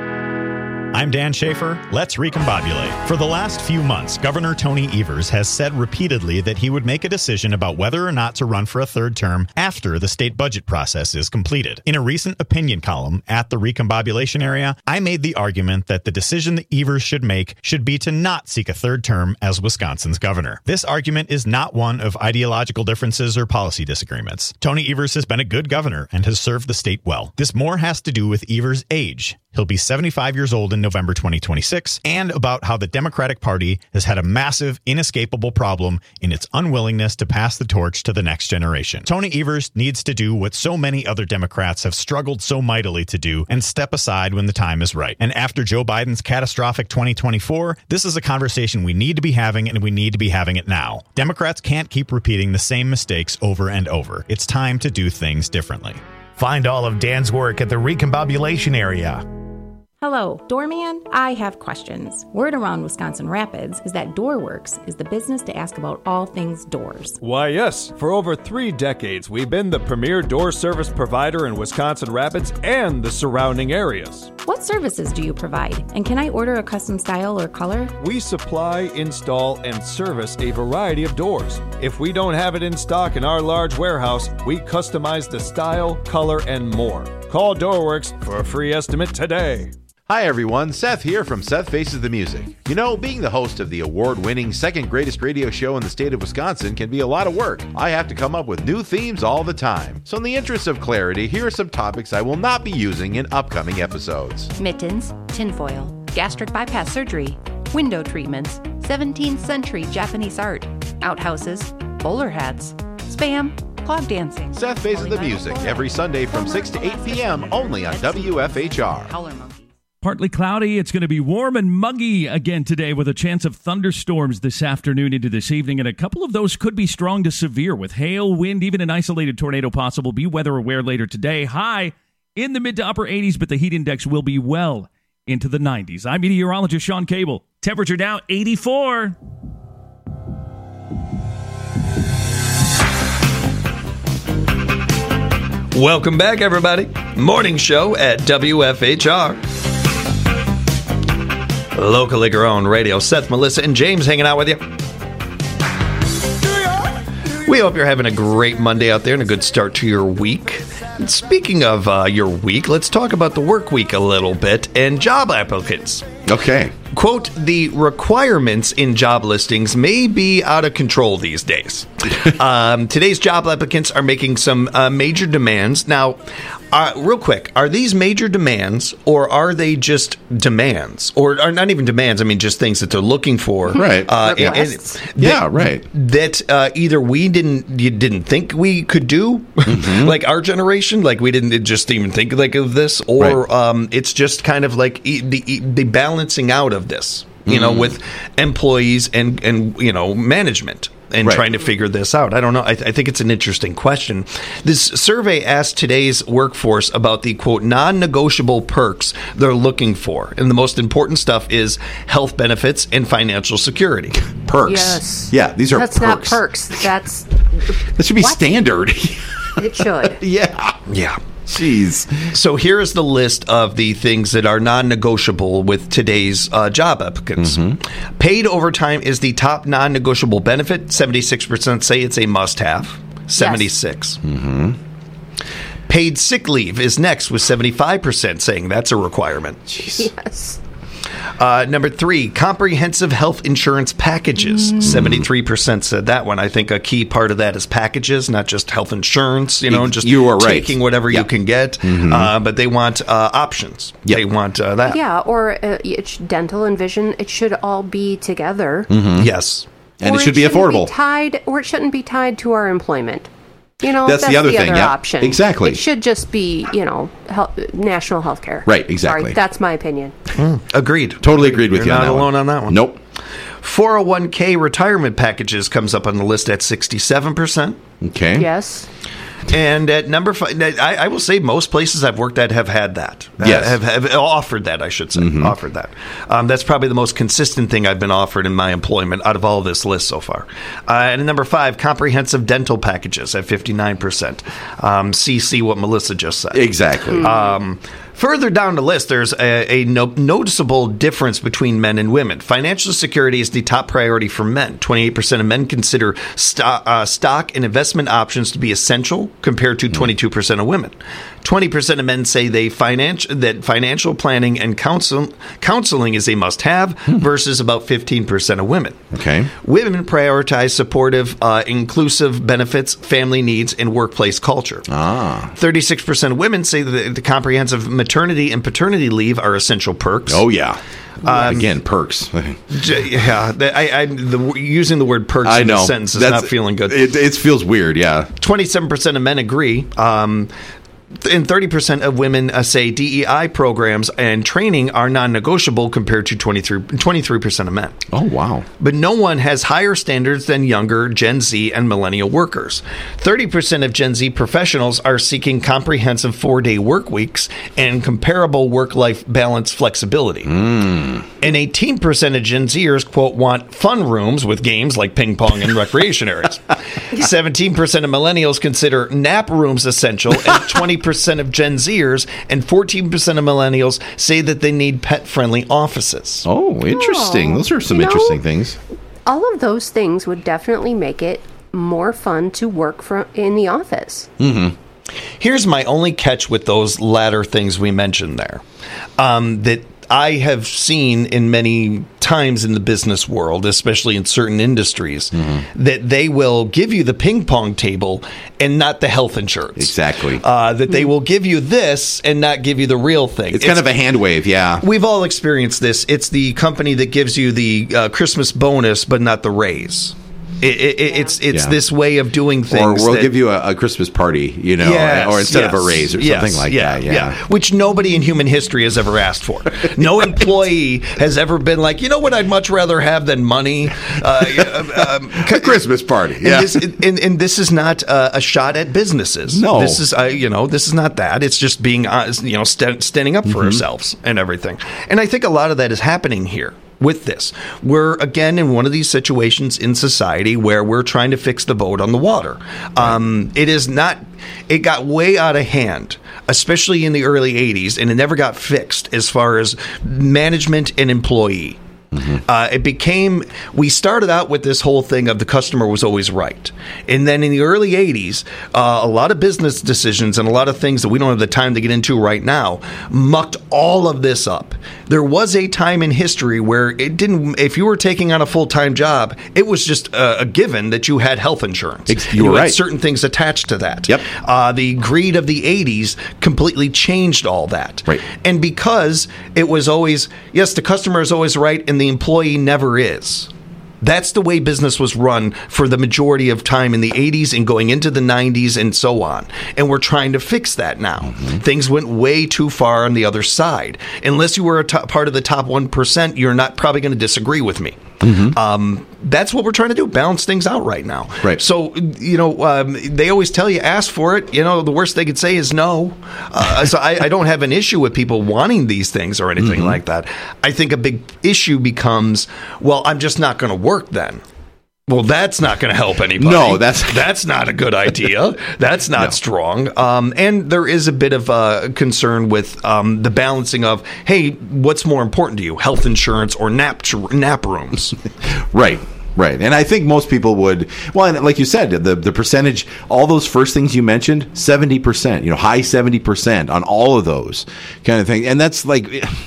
I'm Dan Schaefer. Let's recombobulate. For the last few months, Governor Tony Evers has said repeatedly that he would make a decision about whether or not to run for a third term after the state budget process is completed. In a recent opinion column at the recombobulation area, I made the argument that the decision that Evers should make should be to not seek a third term as Wisconsin's governor. This argument is not one of ideological differences or policy disagreements. Tony Evers has been a good governor and has served the state well. This more has to do with Evers' age. He'll be seventy-five years old in November twenty twenty-six, and about how the Democratic Party has had a massive, inescapable problem in its unwillingness to pass the torch to the next generation. Tony Evers needs to do what so many other Democrats have struggled so mightily to do and step aside when the time is right. And after Joe Biden's catastrophic twenty twenty-four, this is a conversation we need to be having, and we need to be having it now. Democrats can't keep repeating the same mistakes over and over. It's time to do things differently. Find all of Dan's work at the Recombobulation area. Hello, Doorman. I have questions. Word around Wisconsin Rapids is that DoorWorks is the business to ask about all things doors. Why, yes. For over three decades, we've been the premier door service provider in Wisconsin Rapids and the surrounding areas. What services do you provide? And can I order a custom style or color? We supply, install, and service a variety of doors. If we don't have it in stock in our large warehouse, we customize the style, color, and more. Call DoorWorks for a free estimate today. Hi everyone, Seth here from Seth Faces the Music. You know, being the host of the award-winning second greatest radio show in the state of Wisconsin can be a lot of work. I have to come up with new themes all the time. So in the interest of clarity, here are some topics I will not be using in upcoming episodes. Mittens, tinfoil, gastric bypass surgery, window treatments, seventeenth century Japanese art, outhouses, bowler hats, spam, clog dancing. Seth Faces the Music, every Sunday from six to eight p.m. only on W F H R. Partly cloudy. It's going to be warm and muggy again today with a chance of thunderstorms this afternoon into this evening, and a couple of those could be strong to severe with hail, wind, even an isolated tornado possible. Be weather aware later today. High in the mid to upper eighties, but the heat index will be well into the nineties. I'm meteorologist Sean Cable. Temperature now eighty-four. Welcome back, everybody. Morning show at W F H R. Locally grown radio. Seth, Melissa, and James hanging out with you. We hope you're having a great Monday out there and a good start to your week. And speaking of uh, your week, let's talk about the work week a little bit and job applicants. Okay. Quote, the requirements in job listings may be out of control these days. um, today's job applicants are making some uh, major demands. Now, uh, real quick, are these major demands or are they just demands? Or are not even demands, I mean just things that they're looking for. Right. Uh, and, and that, yeah, right. That uh, either we didn't you didn't think we could do, mm-hmm. like our generation, like we didn't just even think like of this, or right. um, it's just kind of like e- the, e- the balancing out of this, you mm. know, with employees and, and you know, management and right. trying to figure this out. I don't know. I, th- I think it's an interesting question. This survey asked today's workforce about the, quote, non-negotiable perks they're looking for. And the most important stuff is health benefits and financial security. Perks. Yes. Yeah, these are That's perks. not perks. That's... That should be what? Standard. It should. Yeah. Yeah. Jeez. So here is the list of the things that are non-negotiable with today's uh, job applicants. Mm-hmm. Paid overtime is the top non-negotiable benefit. seventy-six percent say it's a must-have. seventy-six. Yes. Mm-hmm. Paid sick leave is next with seventy-five percent saying that's a requirement. Jeez. Yes. Uh, number three, comprehensive health insurance packages. Mm. seventy-three percent said that one. I think a key part of that is packages, not just health insurance, you know, just you are right. taking whatever yep. you can get. Mm-hmm. Uh, but they want uh, options. Yep. They want uh, that. Yeah, or uh, it's dental and vision. It should all be together. Mm-hmm. Yes. And or it should it be affordable. Be tied, or it shouldn't be tied to our employment. You know, that's, that's the other the thing. Other Yep. option. Exactly. It should just be, you know, health, national health care. Right, exactly. Sorry, that's my opinion. Mm, agreed. Totally agreed with You're you on not that alone one. on that one. Nope. four oh one k retirement packages comes up on the list at sixty-seven percent. Okay. Yes. And at number five, I, I will say most places I've worked at have had that. Yes. Have, have offered that, I should say. Mm-hmm. Offered that. Um, that's probably the most consistent thing I've been offered in my employment out of all this list so far. Uh, and at number five, comprehensive dental packages at fifty-nine percent. Um, see, see what Melissa just said. Exactly. Mm-hmm. Um, Further down the list, there's a, a no, noticeable difference between men and women. Financial security is the top priority for men. twenty-eight percent of men consider stock, uh, stock and investment options to be essential compared to twenty-two percent of women. twenty percent of men say they finan- that financial planning and counsel- counseling is a must-have hmm. versus about fifteen percent of women. Okay. Women prioritize supportive, uh, inclusive benefits, family needs, and workplace culture. Ah. thirty-six percent of women say that the comprehensive maternity and paternity leave are essential perks. Oh, yeah. Um, Again, perks. yeah, I, I, the, using the word perks I in know. the sentence is That's, not feeling good. It, it feels weird, yeah. twenty-seven percent of men agree. Um, and thirty percent of women uh, say D E I programs and training are non-negotiable compared to twenty-three percent of men. Oh, wow. But no one has higher standards than younger Gen Z and millennial workers. thirty percent of Gen Z professionals are seeking comprehensive four-day work weeks and comparable work-life balance flexibility. Mm. And eighteen percent of Gen Zers, quote, want fun rooms with games like ping pong and recreation areas. seventeen percent of millennials consider nap rooms essential, and twenty percent of Gen Zers and fourteen percent of millennials say that they need pet-friendly offices. Oh, interesting. Oh, Those are some you know, interesting things. All of those things would definitely make it more fun to work from in the office. Mm-hmm. Here's my only catch with those latter things we mentioned there. Um, that I have seen in many times in the business world, especially in certain industries, mm-hmm. that they will give you the ping pong table and not the health insurance. Exactly. Uh, that they will give you this and not give you the real thing. It's, it's kind of a hand wave, yeah. We've all experienced this. It's the company that gives you the uh, Christmas bonus, but not the raise. It, it, it's it's Yeah. this way of doing things. Or we'll that, give you a, a Christmas party, you know, Yes, or instead yes, of a raise or yes, something like yeah, that. Yeah. Which nobody in human history has ever asked for. No employee has ever been like, you know what I'd much rather have than money? Uh, um, a Christmas party. And, Yeah. this, and, and this is not uh, a shot at businesses. No. This is, uh, you know, this is not that. It's just being, uh, you know, st- standing up for Mhm. ourselves and everything. And I think a lot of that is happening here. With this, we're again in one of these situations in society where we're trying to fix the boat on the water. Um, it is not, it got way out of hand, especially in the early eighties, and it never got fixed as far as management and employee. Mm-hmm. Uh, it became, we started out with this whole thing of the customer was always right. And then in the early eighties, uh, a lot of business decisions and a lot of things that we don't have the time to get into right now mucked all of this up. There was a time in history where it didn't, if you were taking on a full-time job, it was just a, a given that you had health insurance. Ex- you were had right. certain things attached to that. Yep. Uh, the greed of the eighties completely changed all that. Right. And because it was always, yes, the customer is always right and the employee never is. That's the way business was run for the majority of time in the eighties and going into the nineties and so on. And we're trying to fix that now. Mm-hmm. Things went way too far on the other side. Unless you were a top, part of the top one percent, you're not probably going to disagree with me. Mm-hmm. Um, that's what we're trying to do, balance things out right now. Right. So, you know, um, they always tell you, ask for it. You know, the worst they could say is no. Uh, so I, I don't have an issue with people wanting these things or anything Mm-hmm. like that. I think a big issue becomes, well, I'm just not going to work then. Well, that's not going to help anybody. No, that's that's not a good idea. That's not No. strong. Um, and there is a bit of uh, concern with um, the balancing of, hey, what's more important to you, health insurance or nap nap rooms? Right. Right. And I think most people would, well, and like you said, the, the percentage, all those first things you mentioned, seventy percent, you know, high seventy percent on all of those kind of things. And that's like,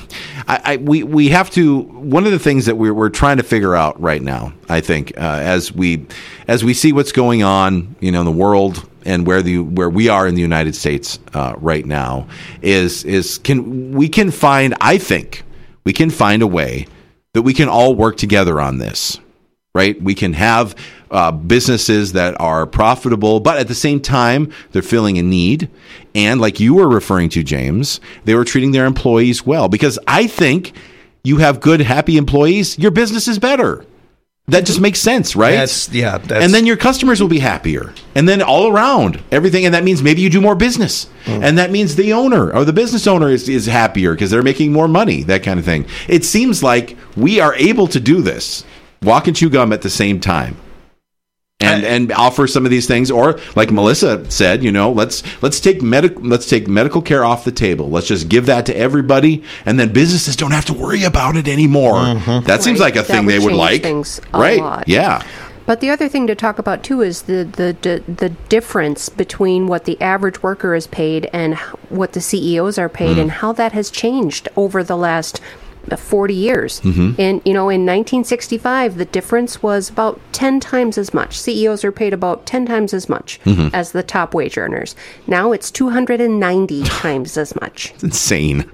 I, I we, we have to, one of the things that we're, we're trying to figure out right now, I think, uh, as we, as we see what's going on, you know, in the world and where the, where we are in the United States, uh, right now is, is can, we can find, I think we can find a way that we can all work together on this. Right? We can have uh, businesses that are profitable, but at the same time, they're filling a need. And like you were referring to, James, they were treating their employees well. Because I think you have good, happy employees, your business is better. That just makes sense, right? That's, yeah. That's, and then your customers will be happier. And then all around, everything. And that means maybe you do more business. Mm. And that means the owner or the business owner is, is happier because they're making more money, that kind of thing. It seems like we are able to do this. Walk and chew gum at the same time, and and offer some of these things, or like Melissa said, you know, let's let's take medical let's take medical care off the table. Let's just give that to everybody, and then businesses don't have to worry about it anymore. Mm-hmm. That seems Right. like a That thing would they would change like, things a right? lot. Yeah. But the other thing to talk about too is the, the the the difference between what the average worker is paid and what the C E Os are paid, Mm. and how that has changed over the last forty years. Mhm. And you know, in nineteen sixty-five, the difference was about ten times as much. C E Os are paid about ten times as much Mhm. as the top wage earners. Now it's two hundred ninety times as much. It's insane.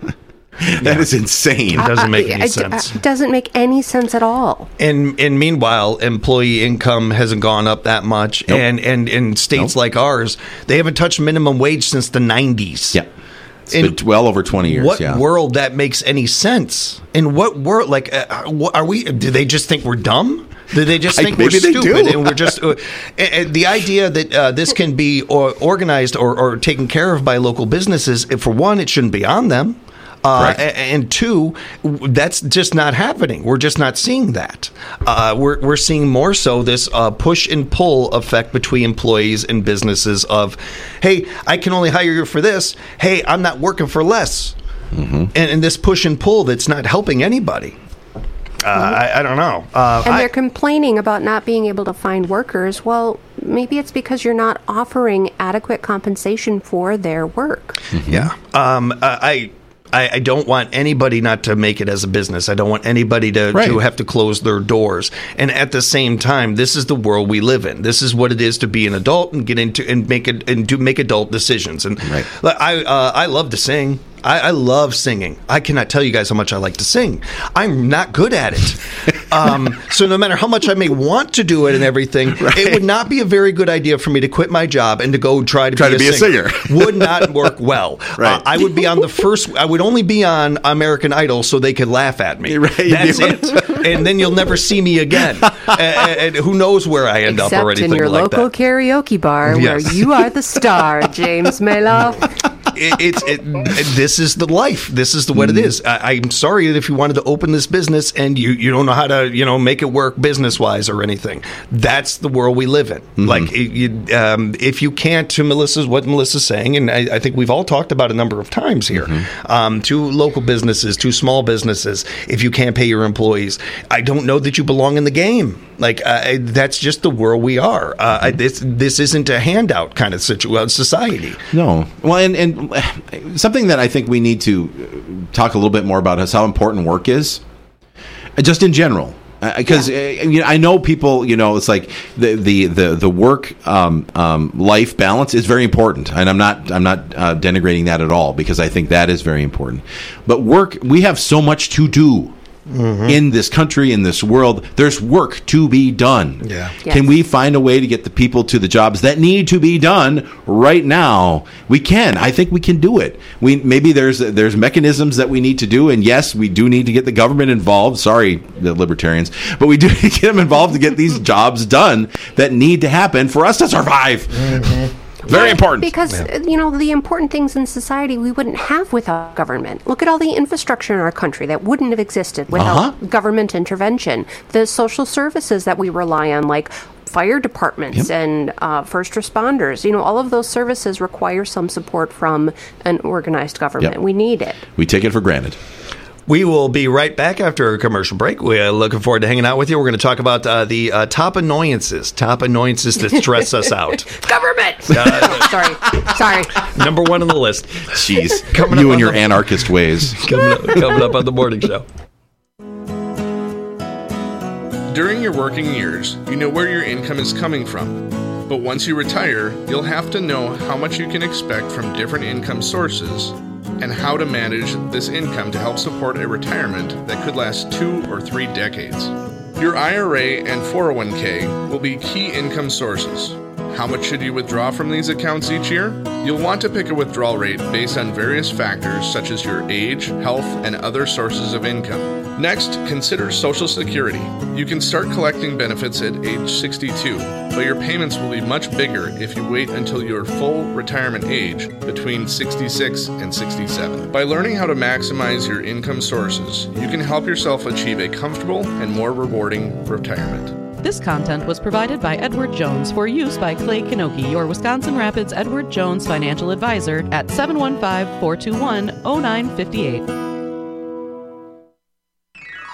That is insane. It doesn't make any It sense. It doesn't make any sense at all. And and meanwhile, employee income hasn't gone up that much, Nope. and and in states Nope. like ours, they haven't touched minimum wage since the nineties. Yeah, it's been well over twenty years. What yeah. world that makes any sense? In what world? Like, uh, what, are we? Do they just think we're dumb? Do they just I- think we're maybe they stupid do. and we're just uh, and- and the idea that uh, this can be or, organized or, or taken care of by local businesses? For one, it shouldn't be on them. Uh, Correct. a- and two, w- that's just not happening. We're just not seeing that. Uh, we're we're seeing more so this uh, push and pull effect between employees and businesses. Of, hey, I can only hire you for this. Hey, I'm not working for less. Mm-hmm. And, and this push and pull that's not helping anybody. Uh, I, I don't know. Uh, And I- they're complaining about not being able to find workers. Well, maybe it's because you're not offering adequate compensation for their work. Yeah. Um, I, I I don't want anybody not to make it as a business. I don't want anybody to, Right. to have to close their doors. And at the same time, this is the world we live in. This is what it is to be an adult and get into and make it and do make adult decisions. And Right. like, I uh, I love to sing. I, I love singing. I cannot tell you guys how much I like to sing. I'm not good at it. Um, so no matter how much I may want to do it and everything, it would not be a very good idea for me to quit my job and to go try to Try be, to a, be a singer. singer. Would not work well. Right. Uh, I would be on the first. I would only be on American Idol so they could laugh at me. Right, That's you it. And then you'll never see me again. and, and who knows where I end Except up or anything in your like local that. karaoke bar Yes. where you are the star, James Maloff. it, it's it, it, this is the life. This is the what it is. I, I'm sorry if you wanted to open this business and you, you don't know how to you know make it work business wise or anything. That's the world we live in. Mm-hmm. Like it, you, um, if you can't, to Melissa's what Melissa's saying, and I, I think we've all talked about a number of times here. Mm-hmm. Um, to local businesses, to small businesses, if you can't pay your employees, I don't know that you belong in the game. Like uh, that's just the world we are. Uh, I, this this isn't a handout kind of situ- society. No. Well, and, and something that I think we need to talk a little bit more about is how important work is, uh, just in general. Because uh, uh, you know, I know people, you know, it's like the the the the work um, um, life balance is very important, and I'm not I'm not uh, denigrating that at all because I think that is very important. But work, we have so much to do. Mm-hmm. In this country, in this world, there's work to be done. Yeah. Yes. Can we find a way to get the people to the jobs that need to be done right now? We can. I think we can do it. We maybe there's there's mechanisms that we need to do, and yes, we do need to get the government involved. Sorry, the libertarians, but we do need to get them involved to get these jobs done that need to happen for us to survive. Mm-hmm. Very important. Because, uh, you know, the important things in society we wouldn't have without government. Look at all the infrastructure in our country that wouldn't have existed without Uh-huh. government intervention. The social services that we rely on, like fire departments Yep. and uh, first responders, you know, all of those services require some support from an organized government. Yep. We need it. We take it for granted. We will be right back after a commercial break. We're looking forward to hanging out with you. We're going to talk about uh, the uh, top annoyances, top annoyances that stress us out. Government! Uh, sorry. Sorry. Number one on the list. Jeez. Coming You up and on your the- anarchist ways. Coming up, coming up on the morning show. During your working years, you know where your income is coming from. But once you retire, you'll have to know how much you can expect from different income sources and how to manage this income to help support a retirement that could last two or three decades. Your I R A and four oh one k will be key income sources. How much should you withdraw from these accounts each year? You'll want to pick a withdrawal rate based on various factors such as your age, health, and other sources of income. Next, consider Social Security. You can start collecting benefits at age sixty-two, but your payments will be much bigger if you wait until your full retirement age between sixty-six and sixty-seven. By learning how to maximize your income sources, you can help yourself achieve a comfortable and more rewarding retirement. This content was provided by Edward Jones for use by Clay Kinoki, your Wisconsin Rapids Edward Jones financial advisor at seven one five, four two one, zero nine five eight.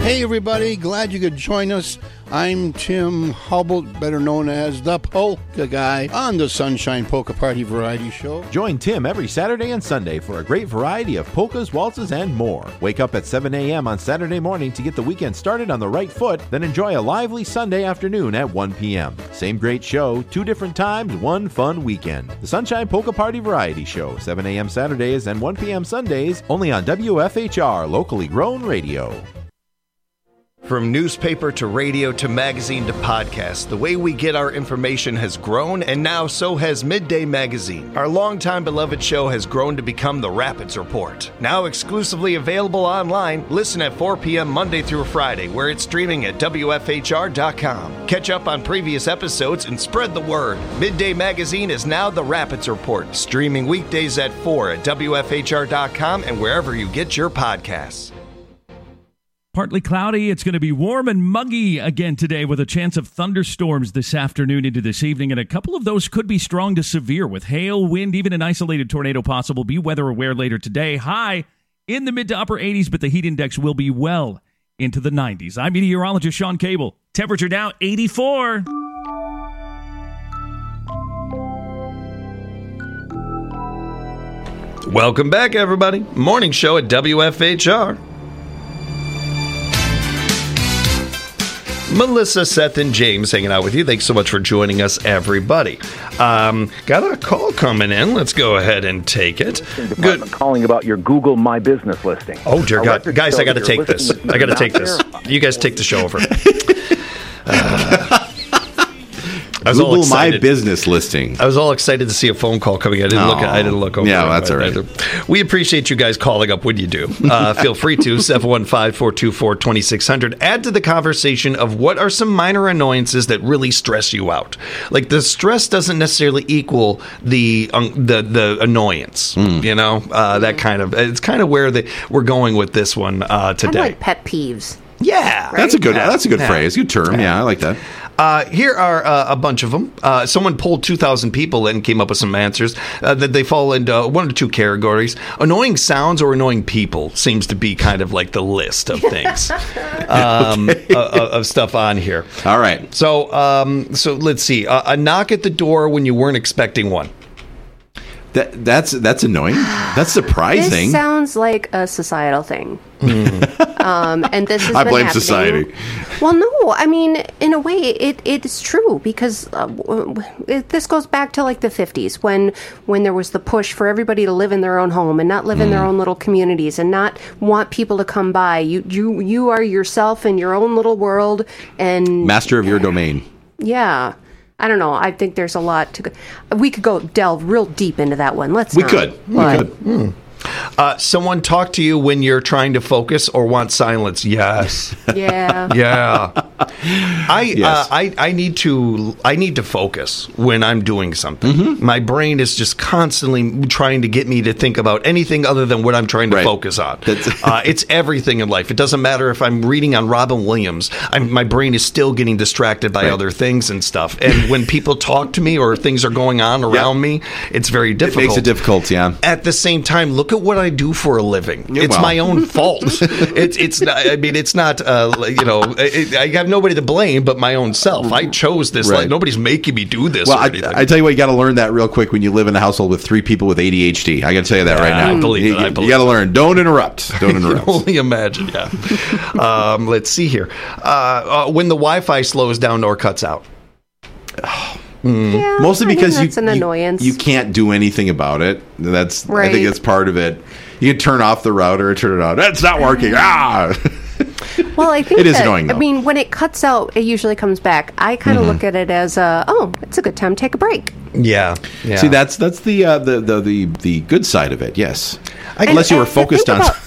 Hey everybody, glad you could join us. I'm Tim Hubble, better known as the Polka Guy, on the Sunshine Polka Party Variety Show. Join Tim every Saturday and Sunday for a great variety of polkas, waltzes, and more. Wake up at seven a.m. on Saturday morning to get the weekend started on the right foot, then enjoy a lively Sunday afternoon at one p.m. Same great show, two different times, one fun weekend. The Sunshine Polka Party Variety Show, seven a.m. Saturdays and one p.m. Sundays, only on W F H R, locally grown radio. From newspaper to radio to magazine to podcast, the way we get our information has grown, and now so has Midday Magazine. Our longtime beloved show has grown to become the Rapids Report. Now exclusively available online, listen at four p.m. Monday through Friday, where it's streaming at W F H R dot com. Catch up on previous episodes and spread the word. Midday Magazine is now the Rapids Report, streaming weekdays at four at W F H R dot com and wherever you get your podcasts. Partly cloudy. It's going to be warm and muggy again today with a chance of thunderstorms this afternoon into this evening. And a couple of those could be strong to severe with hail, wind, even an isolated tornado possible. Be weather aware later today. High in the mid to upper eighties, but the heat index will be well into the nineties. I'm meteorologist Sean Cable. Temperature now eighty-four. Welcome back, everybody. Morning show at W F H R. Melissa, Seth, and James hanging out with you. Thanks so much for joining us, everybody. Um, got a call coming in. Let's go ahead and take it. Good. Calling about your Google My Business listing. Oh, dear God. Guys, I got to take this. I got to take this. You guys take the show over. Uh, I was Google all excited. My Business listing. I was all excited to see a phone call coming. I didn't look. I didn't look over. Yeah, it. that's all right. We appreciate you guys calling up when you do. Uh, feel free to seven one five, four two four, two six zero zero. Add to the conversation of what are some minor annoyances that really stress you out. Like the stress doesn't necessarily equal the um, the the annoyance. Mm. You know uh, that kind of. It's kind of where the, we're going with this one uh, today. Kind of like pet peeves. Yeah, right? That's a good. Yeah. That's a good Yeah. phrase. Good term. Yeah, I like that. Uh, here are uh, a bunch of them. Uh, someone polled two thousand people and came up with some answers uh, that they fall into one or two categories. Annoying sounds or annoying people seems to be kind of like the list of things um, Okay. uh, of stuff on here. All right. So, um, so let's see. Uh, a knock at the door when you weren't expecting one. That that's that's annoying. That's surprising. This sounds like a societal thing. um, and this has I been blame happening. society. Well, no, I mean, in a way, it it's true because uh, w- it, this goes back to like the fifties when when there was the push for everybody to live in their own home and not live in their own little communities and not want people to come by. You you you are yourself in your own little world and Master of your domain. yeah. I don't know. I think there's a lot to go. We could go delve real deep into that one. Let's. We not. could. We But- could. Hmm. Uh, someone talk to you when you're trying to focus or want silence. Yes. Yeah. Yeah. I, Yes. uh, I I need to I need to focus when I'm doing something. Mm-hmm. My brain is just constantly trying to get me to think about anything other than what I'm trying to Right. focus on. uh, it's everything in life. It doesn't matter if I'm reading on Robin Williams. I'm, my brain is still getting distracted by Right. other things and stuff. And when people talk to me or things are going on around me, it's very It difficult. makes it difficult. Yeah. At the same time, look at what I do for a living. Yeah, It's well. my own fault. it's it's not. I mean, it's not. Uh, you know, it, I have nobody to blame but my own self. I chose this. Right. Like nobody's making me do this. Well, or I, anything. I tell you what, you got to learn that real quick when you live in a household with three people with A D H D. I got to tell you that right Yeah, now. I believe you, it. I believe you got to learn. Don't interrupt. Don't I can interrupt. only imagine. Yeah. um, let's see here. Uh, uh, when the Wi-Fi slows down or cuts out. Mm. Yeah, Mostly I mean, because you, that's an you- annoyance. you can't do anything about it. That's I Right. think that's part of it. You can turn off the router and turn it on. That's not working. Ah. Well, I think It is that, annoying, I though. mean, when it cuts out, it usually comes back. I kind of Mhm. look at it as, uh, oh, it's a good time to take a break. Yeah. Yeah. See, that's that's the, uh, the the the the good side of it. Yes, And- unless you were and focused think on. about-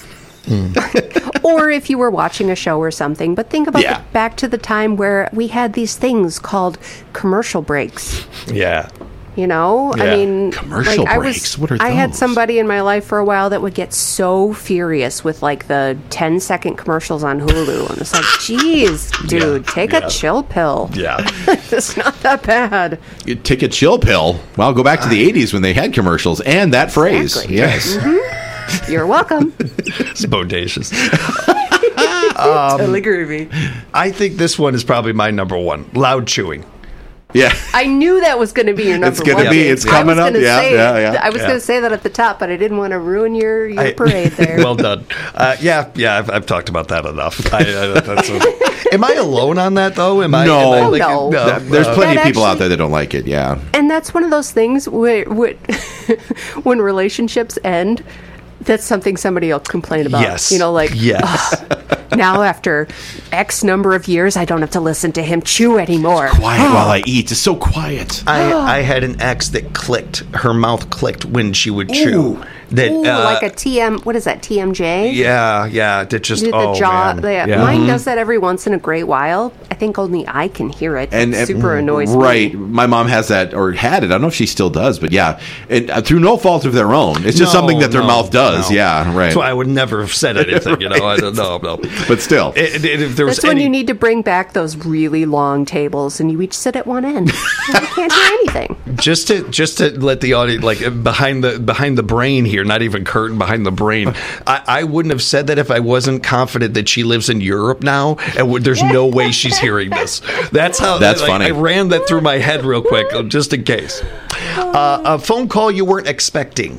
Or if you were watching a show or something. But think about Yeah. the, back to the time where we had these things called commercial breaks. Yeah. You know, Yeah. I mean, Commercial like, I breaks? was, What are I had those? somebody in my life for a while that would get so furious with like the ten second commercials on Hulu, and it's like, geez, dude, take yeah. a chill pill. Yeah. It's not that bad. You take a chill pill. Well, go back to the eighties when they had commercials and that phrase. Exactly. Yes. Mhm. You're welcome. It's bodacious. Um, totally agree with me. I think this one is probably my number one. Loud chewing. Yeah. I knew that was going to be your number It's gonna one. be- it's I was coming up. gonna Yeah, say- yeah, yeah. I was Yeah. going to say that at the top, but I didn't want to ruin your, your I- parade there. Well done. Uh, yeah, yeah, I've, I've talked about that enough. I, I, that's a, am I alone on that, though? Am I? No. am I like, No. Th- There's uh, plenty That of people out actually- there that don't like it. Yeah. And that's one of those things where, where when relationships end, that's something somebody will complain about. Yes. You know, like, Yes. "Ugh, now after X number of years, I don't have to listen to him chew anymore. Quiet while I eat. It's so quiet. I, I had an ex that clicked. Her mouth clicked when she would chew. That Ooh, uh, like a T M, what is that, T M J? yeah, yeah. That just The oh jaw, man. the- Yeah. Mine Mhm. does that every once in a great while. I think only I can hear it. And, it and- super annoys right. me. My mom has that, or had it. I don't know if she still does, but yeah, and uh, through no fault of their own. It's just No, something that their no, mouth does. no. Yeah, right. That's why I would never have said anything. You know, I don't know. No. But still, It- it- if there was That's when any, you need to bring back those really long tables and you each sit at one end. You can't hear anything. just to just to let the audience like behind the behind the brain here, not even curtain behind the brain. I, I wouldn't have said that if I wasn't confident that she lives in Europe now, and would, there's no way she's hearing this. That's how. That's like, funny. I ran that through my head real quick, just in case. Uh, a phone call you weren't expecting.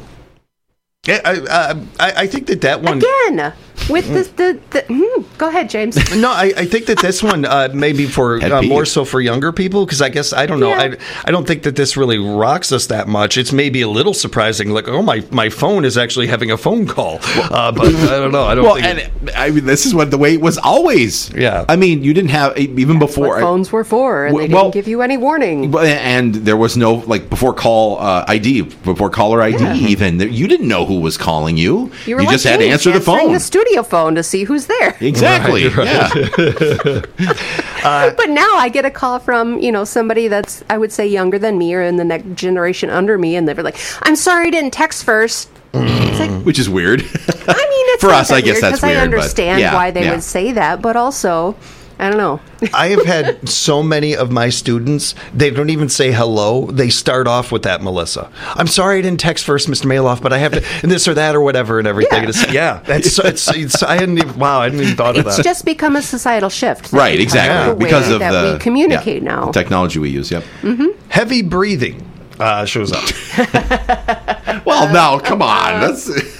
Yeah, I, uh, I, I think that that one Again, with the, the, the hmm, go ahead, James. No, I, I think that this one uh, maybe for Pet uh, peeve. more so for younger people, because I guess I don't know. Yeah. I, I don't think that this really rocks us that much. It's maybe a little surprising, like oh my my phone is actually having a phone call, uh, but I don't know. I don't well, think. and it- I mean, this is what the way it was always. Yeah. I mean, you didn't have even before. What phones were for, and Well- they didn't well- give you any warning. Well, and there was no like before call uh, I D, before caller I D. Yeah. Even there- you didn't know who was calling you. You, were like just had to me, answer the answering phone. the studio phone to see who's there. Exactly. Right, right. Yeah. But now I get a call from, you know, somebody that's, I would say, younger than me or in the next generation under me, and they're like, I'm sorry I didn't text first. It's like, Which is weird. I mean, it's For not us, that I guess weird, that's 'cause weird, I but understand yeah, why they yeah. would say that, but also, I don't know. I have had so many of my students, they don't even say hello. They start off with that, Melissa. I'm sorry I didn't text first, Mister Maloff, but I have to, and this or that or whatever and everything. Yeah. And it's, yeah, that's, it's, it's, I hadn't even, wow, I hadn't even thought of It's that. just become a societal shift. that Right, we exactly. have the way Because of that the we communicate yeah, now. the technology we use. Yep. Heavy breathing uh, shows up. Well, now come on. That's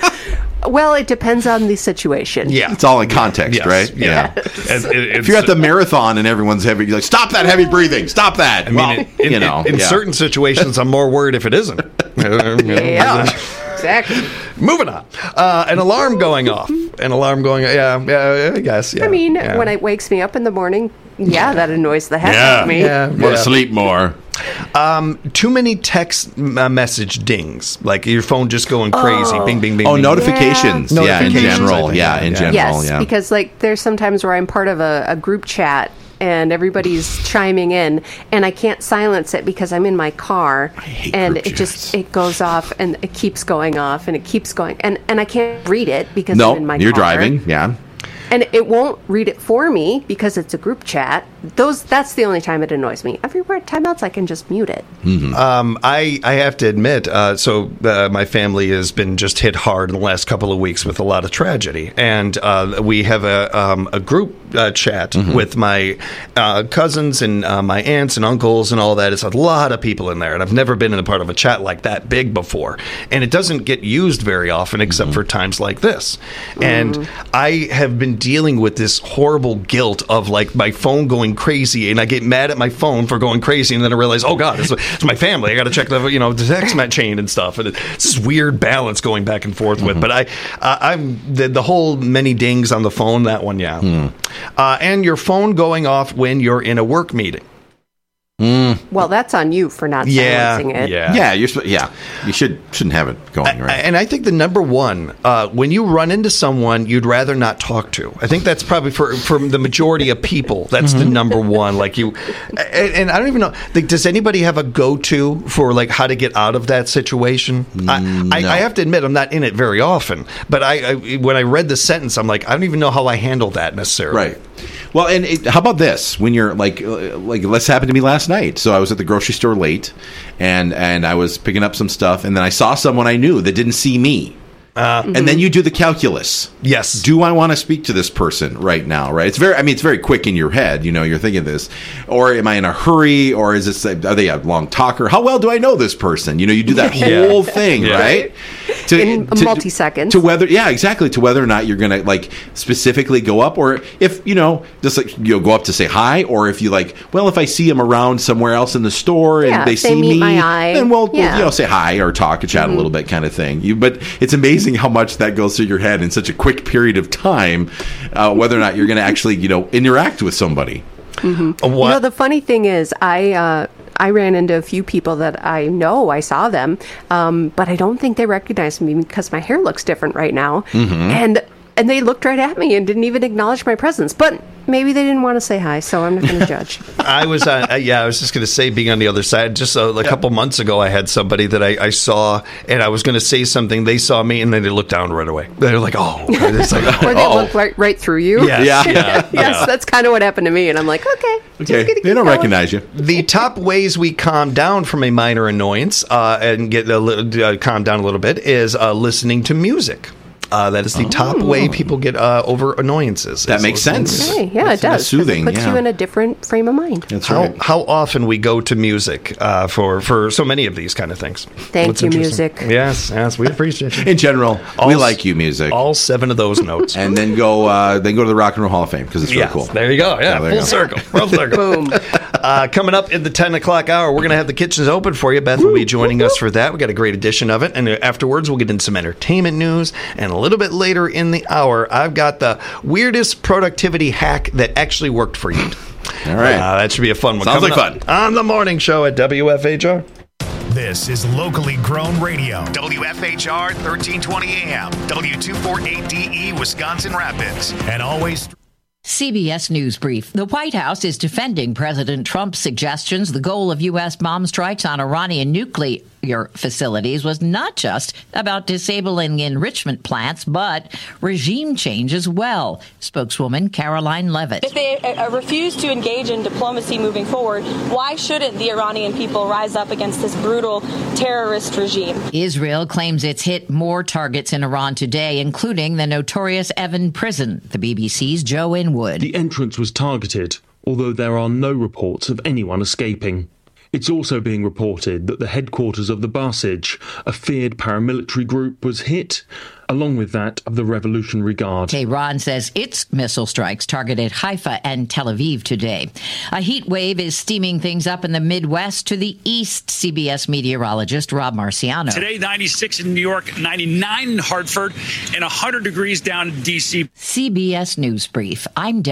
Well, it depends on the situation. Yeah. it's all in context, Yes, right? yeah. Yes. And it- If you're at it's- the marathon and everyone's heavy, you're like, stop that heavy breathing. Stop that. I mean, well, in, in, you know, in yeah. certain situations, I'm more worried if it isn't. Yeah, exactly. Moving on. Uh, an alarm going off. An alarm going. Yeah, yeah. I guess. Yeah, I mean, yeah. when it wakes me up in the morning, yeah, that annoys the heck Yeah. out of me. Yeah, Want to yeah. sleep more. Um, too many text uh, message dings, like your phone just going crazy, Oh. bing, bing, bing. Oh, bing. notifications. Yeah. Yeah, in Notifications, I general. think, Yeah, yeah, in yeah. general. Yes, yeah. because like there's sometimes where I'm part of a, a group chat and everybody's chiming in, and I can't silence it because I'm in my car, and group it just it goes off and it keeps going off and it keeps going, and and I can't read it because no, I'm in my you're car. driving. Yeah. And it won't read it for me because it's a group chat. Those that's the only time it annoys me. Everywhere time else I can just mute it. Um, I, I have to admit, uh, so uh, my family has been just hit hard in the last couple of weeks with a lot of tragedy, and uh, we have a um, a group uh, chat with my uh, cousins and uh, my aunts and uncles and all that. It's a lot of people in there, and I've never been in a part of a chat like that big before, and it doesn't get used very often except for times like this. And I have been dealing with this horrible guilt of like my phone going crazy, and I get mad at my phone for going crazy, and then I realize, oh god, it's, it's my family. I got to check the you know the text chain and stuff, and it's this weird balance going back and forth with. But I, uh, I'm the, the whole many dings on the phone. That one, yeah, uh, and your phone going off when you're in a work meeting. Well, that's on you for not Yeah, silencing it. yeah. Yeah, you're. sp- Yeah, you should shouldn't have it going right. And I think the number one, uh, when you run into someone you'd rather not talk to, I think that's probably for, for the majority of people, that's the number one. Like you, and, and I don't even know, like, does anybody have a go-to for like how to get out of that situation? I, I, I have to admit, I'm not in it very often, but I, I when I read the sentence, I'm like, I don't even know how I handle that necessarily. Right. Well, and it, how about this? When you're like, uh, like this happened to me last night. So I was at the grocery store late, and and I was picking up some stuff, and then I saw someone I knew that didn't see me. Uh, and then you do the calculus. Yes. Do I want to speak to this person right now? Right. It's very. I mean, it's very quick in your head. You know, you're thinking this, or am I in a hurry, or is this? Are they a long talker? How well do I know this person? You know, you do that Yeah. whole thing, Yeah. right? To, In to- multi-seconds. To whether, yeah, exactly. To whether or not you're going to like specifically go up, or if you know, just like you know, go up to say hi, or if you like, well, if I see him around somewhere else in the store and Yeah, they if they see meet me, my eye. then we'll, we'll, Yeah. you know say hi or talk or chat Mhm. a little bit, kind of thing. You, but it's amazing how much that goes through your head in such a quick period of time, uh, whether or not you're going to actually you know interact with somebody. Mm-hmm. You know, the funny thing is, I uh, I ran into a few people that I know. I saw them, um, but I don't think they recognized me because my hair looks different right now, Mhm. and and they looked right at me and didn't even acknowledge my presence. But maybe they didn't want to say hi, so I'm not going to judge. I was, uh, yeah, I was just going to say, being on the other side, just a, a couple months ago, I had somebody that I, I saw, and I was going to say something. They saw me, and then they looked down right away. They were like, "Oh," it's like, Or they "Oh." looked right, right through you. Yes, yeah, yeah, yes, yeah. that's kind of what happened to me, and I'm like, okay. Okay, they don't recognize you. The top ways we calm down from a minor annoyance uh, and get a little, uh, calm down a little bit is uh, listening to music. Uh, that is the top way people get uh, over annoyances. That is makes listening to sense. music. Hey, yeah, it does. 'cause soothing, It puts yeah. you in a different frame of mind. That's how, right. how often we go to music uh, for, for so many of these kind of things. Thank What's you, interesting- music. Yes, yes, we appreciate you. In general, All we s- like you, music. All seven of those notes. And then go, uh, then go to the Rock and Roll Hall of Fame because it's really Yes, cool. there you go. Yeah, there full you go. circle. Full circle. Boom. Uh, coming up in the ten o'clock hour, we're going to have the kitchens open for you. Beth will be joining us for that. We got a great edition of it. And afterwards, we'll get into some entertainment news. And a little bit later in the hour, I've got the weirdest productivity hack that actually worked for you. All right. Uh, that should be a fun one. Sounds Coming like up on the morning show at W F H R. This is locally grown radio. W F H R thirteen twenty A M, W two forty-eight D E, Wisconsin Rapids. And always... C B S News Brief. The White House is defending President Trump's suggestions the goal of U S bomb strikes on Iranian nuclear facilities was not just about disabling enrichment plants, but regime change as well. Spokeswoman Caroline Levitt. If they uh, refuse to engage in diplomacy moving forward, why shouldn't the Iranian people rise up against this brutal terrorist regime? Israel claims it's hit more targets in Iran today, including the notorious Evin prison. The B B C's Joe Inwood. The entrance was targeted, although there are no reports of anyone escaping. It's also being reported that the headquarters of the Basij, a feared paramilitary group, was hit, along with that of the Revolutionary Guard. Tehran says its missile strikes targeted Haifa and Tel Aviv today. A heat wave is steaming things up in the Midwest to the east. C B S meteorologist Rob Marciano. Today, ninety-six in New York, ninety-nine in Hartford, and one hundred degrees down in D C. C B S News Brief. I'm